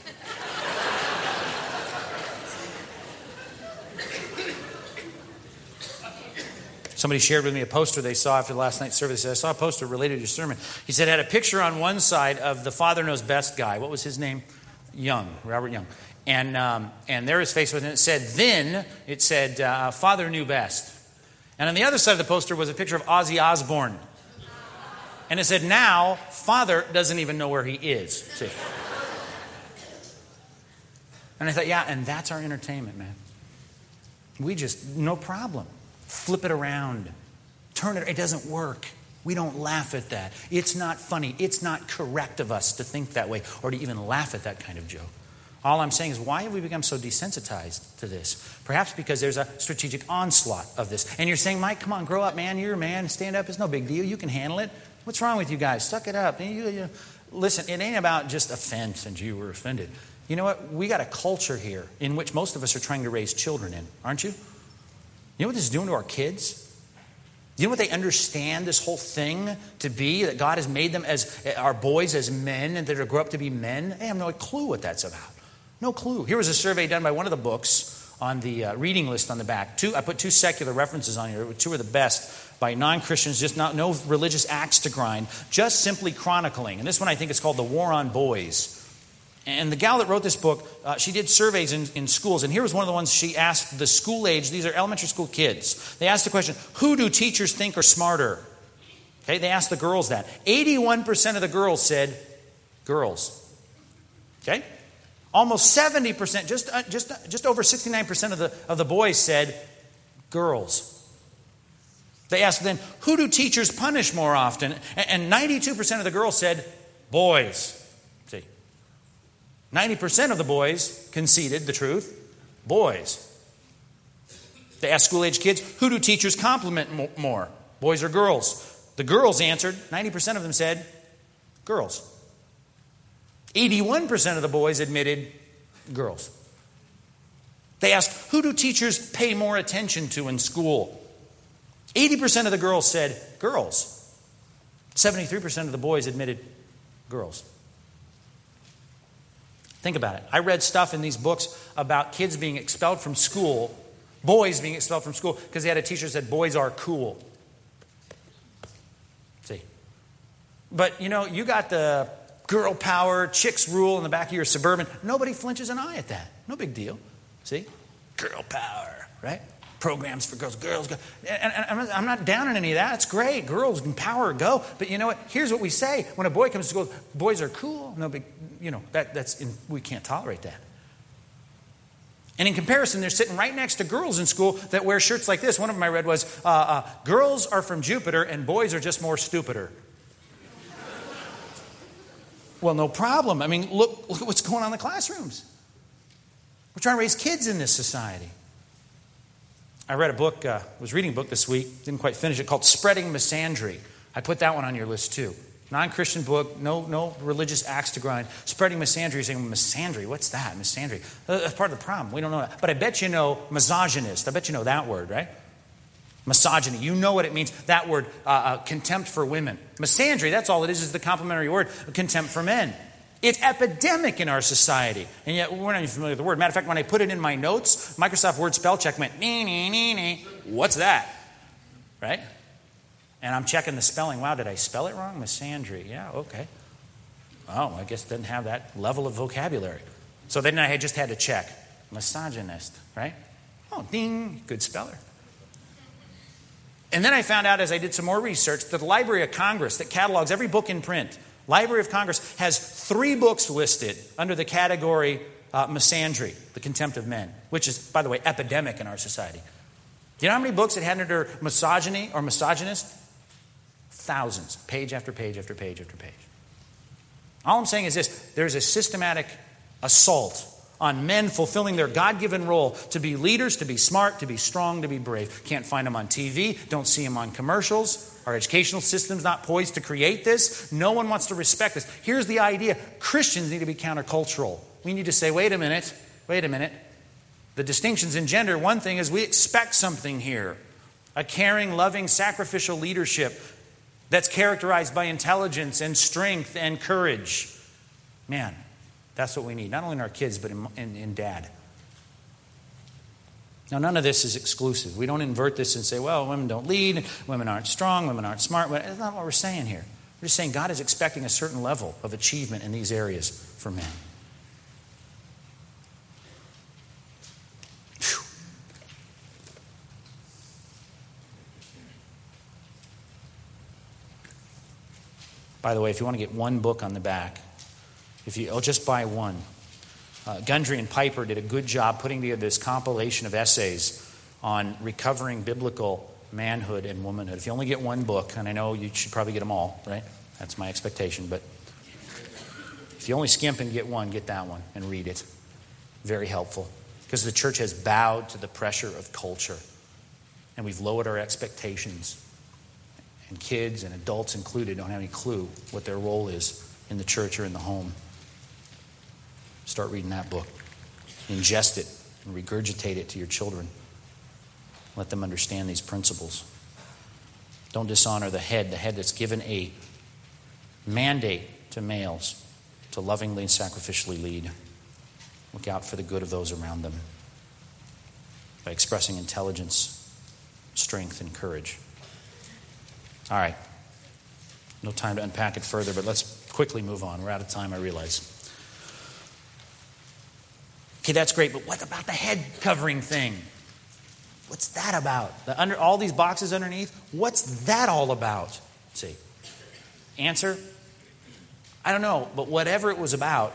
Somebody shared with me a poster they saw after last night's service. They said, I saw a poster related to your sermon. He said it had a picture on one side of the Father Knows Best guy. What was his name? Young, Robert Young. And um, and there his face was, and it said, then, it said, uh, Father Knew Best. And on the other side of the poster was a picture of Ozzy Osbourne. And it said, now, Father doesn't even know where he is. See? And I thought, yeah, and that's our entertainment, man. We just, no problem. Flip it around. Turn it. It doesn't work. We don't laugh at that. It's not funny. It's not correct of us to think that way or to even laugh at that kind of joke. All I'm saying is, why have we become so desensitized to this? Perhaps because there's a strategic onslaught of this. And you're saying, Mike, come on, grow up, man. You're a man. Stand up. It's no big deal. You can handle it. What's wrong with you guys? Suck it up. You, you, listen, it ain't about just offense and you were offended. You know what? We got a culture here in which most of us are trying to raise children in, aren't you? You know what this is doing to our kids? You know what they understand this whole thing to be? That God has made them as our boys as men and they're to grow up to be men? They have no clue what that's about. No clue. Here was a survey done by one of the books on the uh, reading list on the back. Two, I put two secular references on here. Two are the best by non-Christians, just not no religious axe to grind, just simply chronicling. And this one I think is called The War on Boys. And the gal that wrote this book, uh, she did surveys in, in schools. And here was one of the ones she asked the school age. These are elementary school kids. They asked the question, who do teachers think are smarter? Okay, they asked the girls that. eighty-one percent of the girls said girls. Okay? Almost seventy percent, just, uh, just, uh, just over sixty-nine percent of the, of the boys said girls. They asked then, who do teachers punish more often? And, and ninety-two percent of the girls said boys. ninety percent of the boys conceded the truth. Boys. They asked school-age kids, who do teachers compliment more? Boys or girls? The girls answered, ninety percent of them said, girls. eighty-one percent of the boys admitted girls. They asked, who do teachers pay more attention to in school? eighty percent of the girls said, girls. seventy-three percent of the boys admitted girls. Think about it. I read stuff in these books about kids being expelled from school, boys being expelled from school, because they had a teacher who said boys are cool. See? But, you know, you got the girl power, chicks rule in the back of your Suburban. Nobody flinches an eye at that. No big deal. See? Girl power, right? Programs for girls, girls go. And, and I'm not down on any of that. It's great. Girls can power, go. But you know what? Here's what we say. When a boy comes to school, boys are cool. No big, you know, that, that's in, we can't tolerate that. And in comparison, they're sitting right next to girls in school that wear shirts like this. One of them I read was, uh, uh, girls are from Jupiter and boys are just more stupider. Well, no problem. I mean, look, look at what's going on in the classrooms. We're trying to raise kids in this society. I read a book, uh, was reading a book this week, didn't quite finish it, called Spreading Misandry. I put that one on your list too. Non-Christian book, no no religious axe to grind. Spreading misandry. You're saying, misandry, what's that? Misandry. That's part of the problem. We don't know that. But I bet you know misogynist. I bet you know that word, right? Misogyny. You know what it means. That word, uh, uh, contempt for women. Misandry, that's all it is, is the complementary word, contempt for men. It's epidemic in our society. And yet, we're not even familiar with the word. Matter of fact, when I put it in my notes, Microsoft Word spell check went, nee, nee, nee, nee. What's that? Right? And I'm checking the spelling. Wow, did I spell it wrong? Misandry. Yeah, okay. Oh, I guess it doesn't have that level of vocabulary. So then I just had to check. Misogynist, right? Oh, ding, good speller. And then I found out as I did some more research that the Library of Congress that catalogs every book in print, Library of Congress has three books listed under the category uh, misandry, the contempt of men, which is, by the way, epidemic in our society. Do you know how many books it had under misogyny or misogynist? Thousands, page after page after page after page. All I'm saying is this, there's a systematic assault on men fulfilling their God-given role to be leaders, to be smart, to be strong, to be brave. Can't find them on T V, don't see them on commercials. Our educational system's not poised to create this. No one wants to respect this. Here's the idea. Christians need to be countercultural. We need to say, wait a minute, wait a minute. The distinctions in gender, one thing is we expect something here. A caring, loving, sacrificial leadership that's characterized by intelligence and strength and courage. Man, that's what we need. Not only in our kids, but in, in, in dad. Now, none of this is exclusive. We don't invert this and say, well, women don't lead, women aren't strong, women aren't smart. That's not what we're saying here. We're just saying God is expecting a certain level of achievement in these areas for men. Whew. By the way, if you want to get one book on the back, if you oh, just buy one. Uh, Gundry and Piper did a good job putting together this compilation of essays on recovering biblical manhood and womanhood. If you only get one book, and I know you should probably get them all, right? That's my expectation. But if you only skimp and get one, get that one and read it. Very helpful. Because the church has bowed to the pressure of culture. And we've lowered our expectations. And kids and adults included don't have any clue what their role is in the church or in the home. Start reading that book. Ingest it and regurgitate it to your children. Let them understand these principles. Don't dishonor the head, the head that's given a mandate to males to lovingly and sacrificially lead. Look out for the good of those around them by expressing intelligence, strength, and courage. All right. No time to unpack it further, but let's quickly move on. We're out of time, I realize. Okay, that's great, but what about the head covering thing? What's that about? The under, all these boxes underneath, what's that all about? Let's see. Answer? I don't know, but whatever it was about,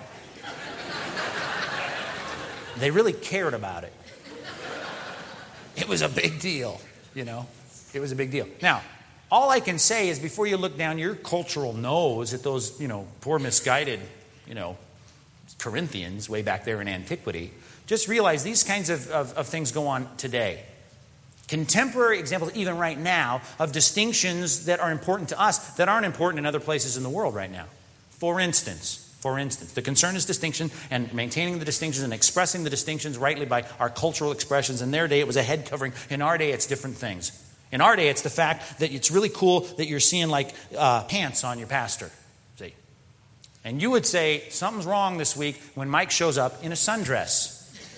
they really cared about it. It was a big deal, you know. It was a big deal. Now, all I can say is before you look down your cultural nose at those, you know, poor misguided, you know, Corinthians way back there in antiquity, just realize these kinds of, of, of things go on today. Contemporary examples, even right now, of distinctions that are important to us that aren't important in other places in the world right now. For instance, for instance, the concern is distinction and maintaining the distinctions and expressing the distinctions rightly by our cultural expressions. In their day, it was a head covering. In our day, it's different things. In our day, it's the fact that it's really cool that you're seeing like uh, pants on your pastor. See? And you would say, something's wrong this week when Mike shows up in a sundress.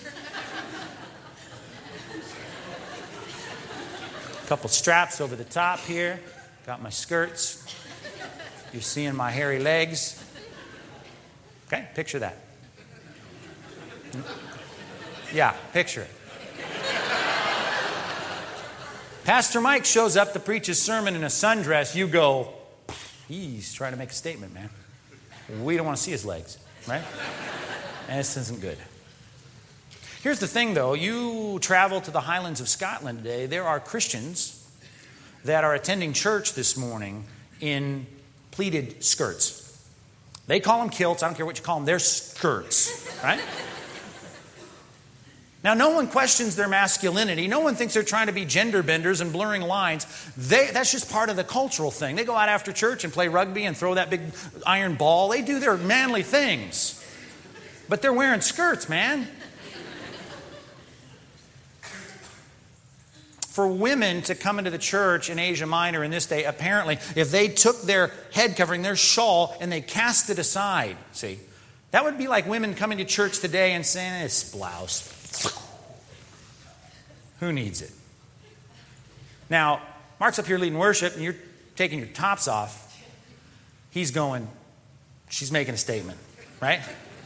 A couple straps over the top here. Got my skirts. You're seeing my hairy legs. Okay, picture that. Yeah, picture it. Pastor Mike shows up to preach his sermon in a sundress. You go, he's trying to make a statement, man. We don't want to see his legs, right? And this isn't good. Here's the thing, though. You travel to the Highlands of Scotland today. There are Christians that are attending church this morning in pleated skirts. They call them kilts. I don't care what you call them. They're skirts, right? Now, no one questions their masculinity. No one thinks they're trying to be gender benders and blurring lines. They, that's just part of the cultural thing. They go out after church and play rugby and throw that big iron ball. They do their manly things. But they're wearing skirts, man. For women to come into the church in Asia Minor in this day, apparently, if they took their head covering, their shawl, and they cast it aside, see, that would be like women coming to church today and saying, this blouse. Who needs it? Now, Mark's up here leading worship, and you're taking your tops off. He's going, she's making a statement, right?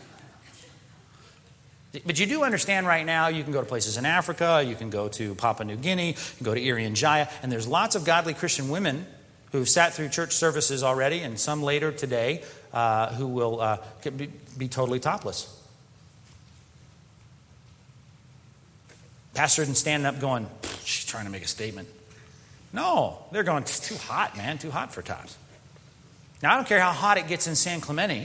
But you do understand right now, you can go to places in Africa, you can go to Papua New Guinea, you can go to Irian Jaya, and there's lots of godly Christian women who've sat through church services already, and some later today, uh, who will uh, be, be totally topless. Pastor isn't standing up going, she's trying to make a statement. No, they're going, it's too hot, man, too hot for tops. Now, I don't care how hot it gets in San Clemente.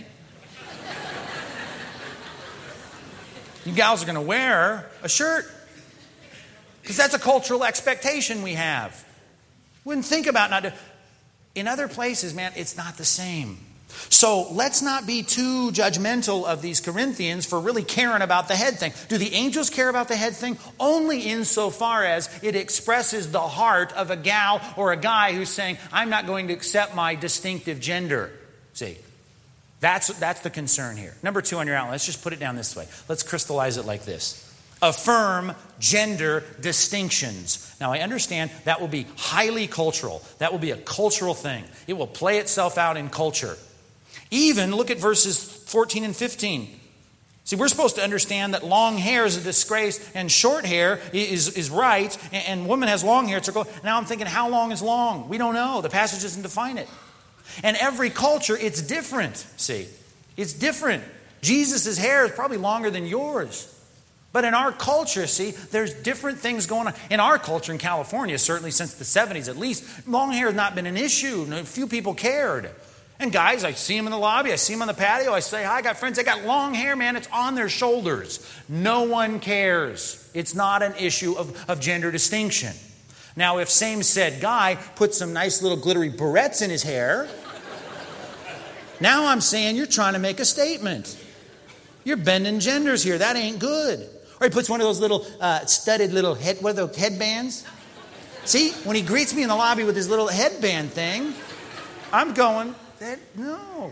You gals are going to wear a shirt. Because that's a cultural expectation we have. Wouldn't think about not doing. In other places, man, it's not the same. So let's not be too judgmental of these Corinthians for really caring about the head thing. Do the angels care about the head thing? Only insofar as it expresses the heart of a gal or a guy who's saying, I'm not going to accept my distinctive gender. See, that's, that's the concern here. Number two on your outline, let's just put it down this way. Let's crystallize it like this. Affirm gender distinctions. Now, I understand that will be highly cultural. That will be a cultural thing. It will play itself out in culture. Even, look at verses fourteen and fifteen. See, we're supposed to understand that long hair is a disgrace and short hair is, is right, and, and woman has long hair. It's her, now I'm thinking, how long is long? We don't know. The passage doesn't define it. And every culture, it's different, see. It's different. Jesus' hair is probably longer than yours. But in our culture, see, there's different things going on. In our culture in California, certainly since the seventies at least, long hair has not been an issue. A few people cared. And guys, I see them in the lobby, I see them on the patio, I say, hi, I got friends, they got long hair, man, it's on their shoulders. No one cares. It's not an issue of, of gender distinction. Now, if same-said guy puts some nice little glittery barrettes in his hair, now I'm saying you're trying to make a statement. You're bending genders here. That ain't good. Or he puts one of those little uh, studded little head, what are those headbands? See, when he greets me in the lobby with his little headband thing, I'm going, that, no.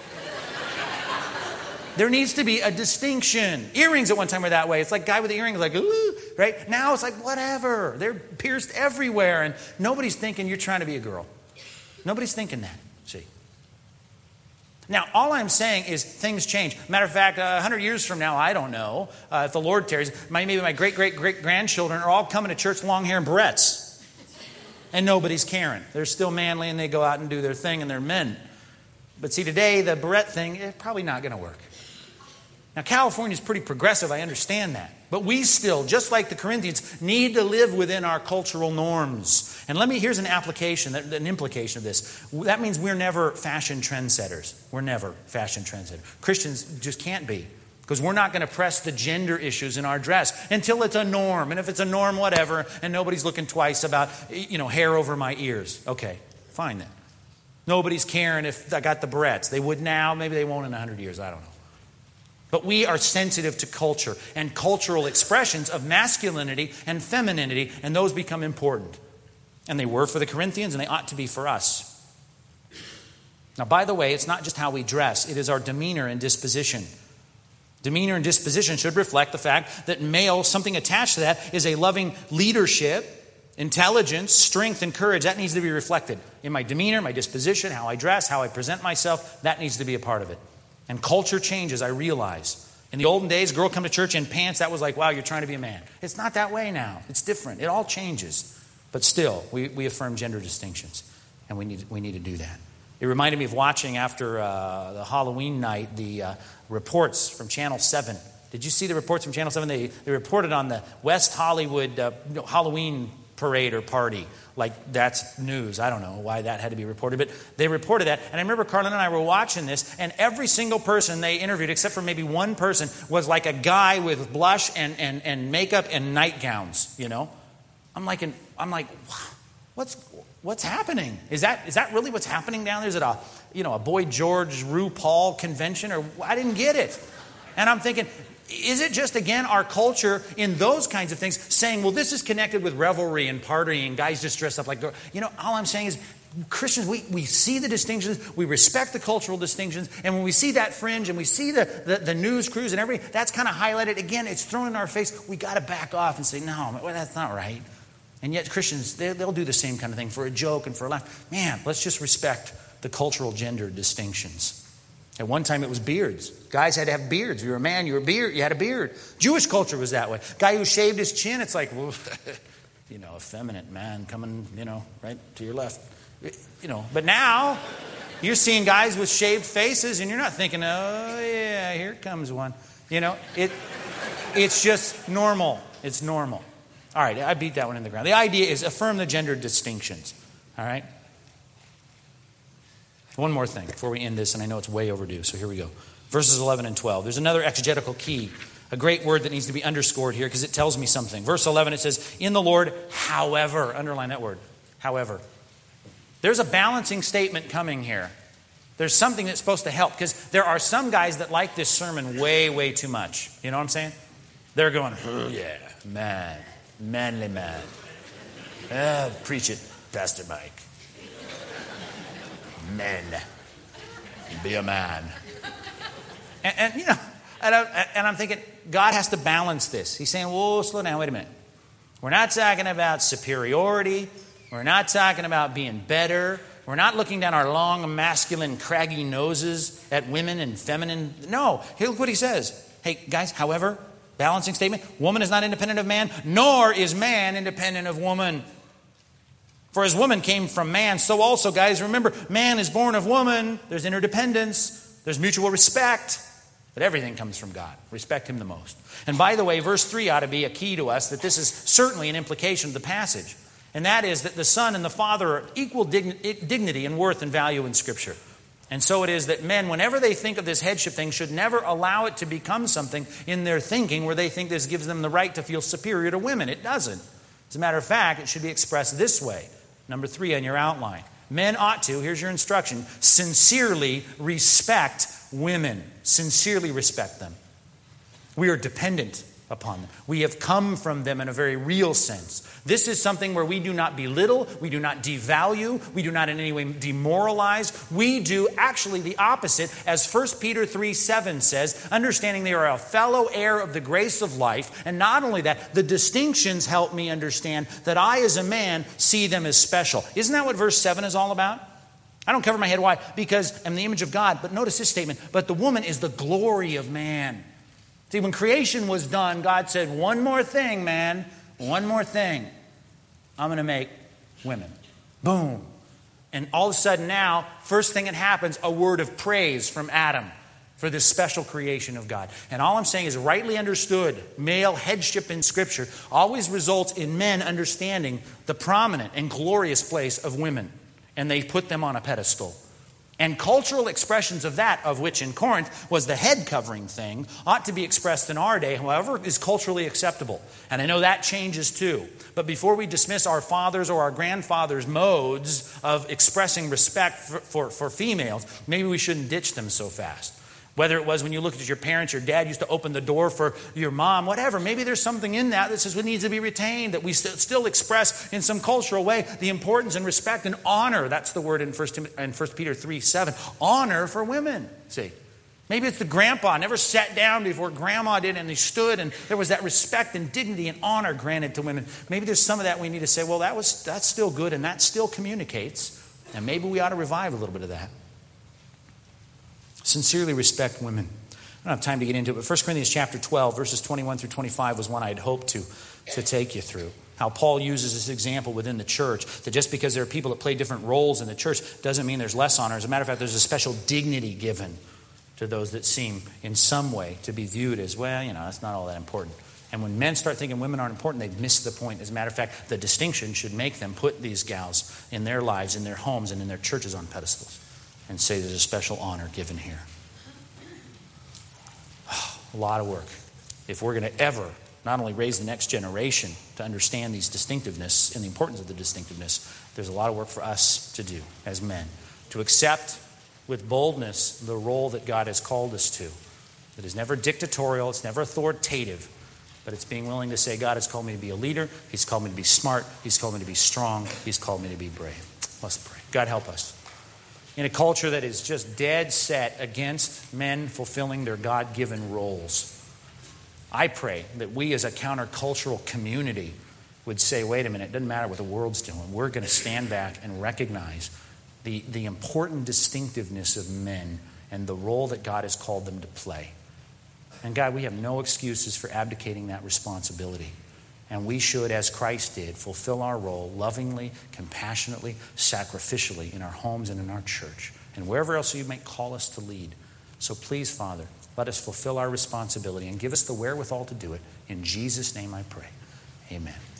There needs to be a distinction. Earrings at one time were that way. It's like guy with the earrings, like, ooh, right? Now it's like, whatever. They're pierced everywhere, and nobody's thinking you're trying to be a girl. Nobody's thinking that, see. Now, all I'm saying is things change. Matter of fact, uh, one hundred years from now, I don't know, uh, if the Lord tarries, my, maybe my great-great-great-grandchildren are all coming to church long hair and barrettes. And nobody's caring. They're still manly, and they go out and do their thing, and they're men. But see, today, the barrette thing, it's probably not going to work. Now, California is pretty progressive. I understand that. But we still, just like the Corinthians, need to live within our cultural norms. And let me, here's an application, an implication of this. That means we're never fashion trendsetters. We're never fashion trendsetters. Christians just can't be. Because we're not going to press the gender issues in our dress until it's a norm. And if it's a norm, whatever, and nobody's looking twice about, you know, hair over my ears. Okay, fine then. Nobody's caring if I got the barrettes. They would now, maybe they won't in a hundred years, I don't know. But we are sensitive to culture and cultural expressions of masculinity and femininity, and those become important. And they were for the Corinthians, and they ought to be for us. Now, by the way, it's not just how we dress. It is our demeanor and disposition. Demeanor and disposition should reflect the fact that male, something attached to that, is a loving leadership, intelligence, strength, and courage. That needs to be reflected in my demeanor, my disposition, how I dress, how I present myself. That needs to be a part of it. And culture changes, I realize. In the olden days, girl come to church in pants, that was like, wow, you're trying to be a man. It's not that way now. It's different. It all changes. But still, we, we affirm gender distinctions. And we need, we need to do that. It reminded me of watching after uh, the Halloween night, the uh, reports from Channel seven. Did you see the reports from Channel seven? They, they reported on the West Hollywood uh, Halloween parade or party. Like, that's news. I don't know why that had to be reported, but they reported that. And I remember Carlin and I were watching this, and every single person they interviewed, except for maybe one person, was like a guy with blush and, and, and makeup and nightgowns, you know? I'm like, I'm like, what's what's happening? Is that is that really what's happening down there? Is it a, you know, a Boy George RuPaul convention? Or I didn't get it. And I'm thinking, is it just, again, our culture in those kinds of things saying, well, this is connected with revelry and partying, guys just dress up like girls. You know, all I'm saying is, Christians, we, we see the distinctions, we respect the cultural distinctions, and when we see that fringe and we see the, the, the news crews and everything, that's kind of highlighted. Again, it's thrown in our face. We got to back off and say, no, well, that's not right. And yet Christians, they, they'll do the same kind of thing for a joke and for a laugh. Man, let's just respect the cultural gender distinctions. At one time, it was beards. Guys had to have beards. You were a man, you were a beard, you had a beard. Jewish culture was that way. Guy who shaved his chin, it's like, well, you know, effeminate man coming, you know, right to your left. You know, but now you're seeing guys with shaved faces, and you're not thinking, oh, yeah, here comes one. You know, it it's just normal. It's normal. All right, I beat that one in the ground. The idea is affirm the gender distinctions. All right? One more thing before we end this, and I know it's way overdue, so here we go. Verses eleven and twelve. There's another exegetical key, a great word that needs to be underscored here because it tells me something. Verse eleven, it says, in the Lord, however. Underline that word, however. There's a balancing statement coming here. There's something that's supposed to help because there are some guys that like this sermon way, way too much. You know what I'm saying? They're going, oh, yeah, man, manly man. Uh, preach it, Pastor Mike. Men, be a man. And, and you know, and, I, and I'm thinking, God has to balance this. He's saying, whoa, slow down, wait a minute. We're not talking about superiority. We're not talking about being better. We're not looking down our long, masculine, craggy noses at women and feminine. No, here, look what he says. Hey, guys, however, balancing statement, woman is not independent of man, nor is man independent of woman. For as woman came from man, so also, guys, remember, man is born of woman. There's interdependence. There's mutual respect. But everything comes from God. Respect him the most. And by the way, verse three ought to be a key to us that this is certainly an implication of the passage. And that is that the Son and the Father are equal dignity and worth and value in Scripture. And so it is that men, whenever they think of this headship thing, should never allow it to become something in their thinking where they think this gives them the right to feel superior to women. It doesn't. As a matter of fact, it should be expressed this way. Number three on your outline. Men ought to, here's your instruction, sincerely respect women. Sincerely respect them. We are dependent upon them. We have come from them in a very real sense. This is something where we do not belittle, we do not devalue, we do not in any way demoralize. We do actually the opposite, as First Peter three seven says, understanding they are a fellow heir of the grace of life. And not only that, the distinctions help me understand that I as a man see them as special. Isn't that what verse seven is all about? I don't cover my head. Why? Because I'm the image of God. But notice this statement, but the woman is the glory of man. See, when creation was done, God said, one more thing, man, one more thing. I'm going to make women. Boom. And all of a sudden now, first thing that happens, a word of praise from Adam for this special creation of God. And all I'm saying is rightly understood, male headship in Scripture always results in men understanding the prominent and glorious place of women. And they put them on a pedestal. And cultural expressions of that, of which in Corinth was the head covering thing, ought to be expressed in our day, however, is culturally acceptable. And I know that changes too. But before we dismiss our fathers' or our grandfathers' modes of expressing respect for, for, for females, maybe we shouldn't ditch them so fast. Whether it was when you looked at your parents, your dad used to open the door for your mom, whatever. Maybe there's something in that that says what needs to be retained, that we st- still express in some cultural way the importance and respect and honor. That's the word in First Peter three seven. Honor for women. See, maybe it's the grandpa never sat down before grandma did and he stood and there was that respect and dignity and honor granted to women. Maybe there's some of that we need to say, well, that was that's still good and that still communicates. And maybe we ought to revive a little bit of that. Sincerely respect women. I don't have time to get into it, but First Corinthians chapter twelve, verses twenty-one through twenty-five was one I'd hoped to, to take you through. How Paul uses this example within the church, that just because there are people that play different roles in the church doesn't mean there's less honor. As a matter of fact, there's a special dignity given to those that seem in some way to be viewed as, well, you know, that's not all that important. And when men start thinking women aren't important, they've missed the point. As a matter of fact, the distinction should make them put these gals in their lives, in their homes, and in their churches on pedestals and say there's a special honor given here. A lot of work. If we're going to ever not only raise the next generation to understand these distinctiveness and the importance of the distinctiveness, there's a lot of work for us to do as men. To accept with boldness the role that God has called us to. That is never dictatorial, it's never authoritative, but it's being willing to say, God has called me to be a leader, He's called me to be smart, He's called me to be strong, He's called me to be brave. Let's pray. God, help us. In a culture that is just dead set against men fulfilling their God-given roles, I pray that we as a countercultural community would say, wait a minute, it doesn't matter what the world's doing. We're going to stand back and recognize the, the important distinctiveness of men and the role that God has called them to play. And God, we have no excuses for abdicating that responsibility. And we should, as Christ did, fulfill our role lovingly, compassionately, sacrificially in our homes and in our church and wherever else you may call us to lead. So please, Father, let us fulfill our responsibility and give us the wherewithal to do it. In Jesus' name I pray. Amen.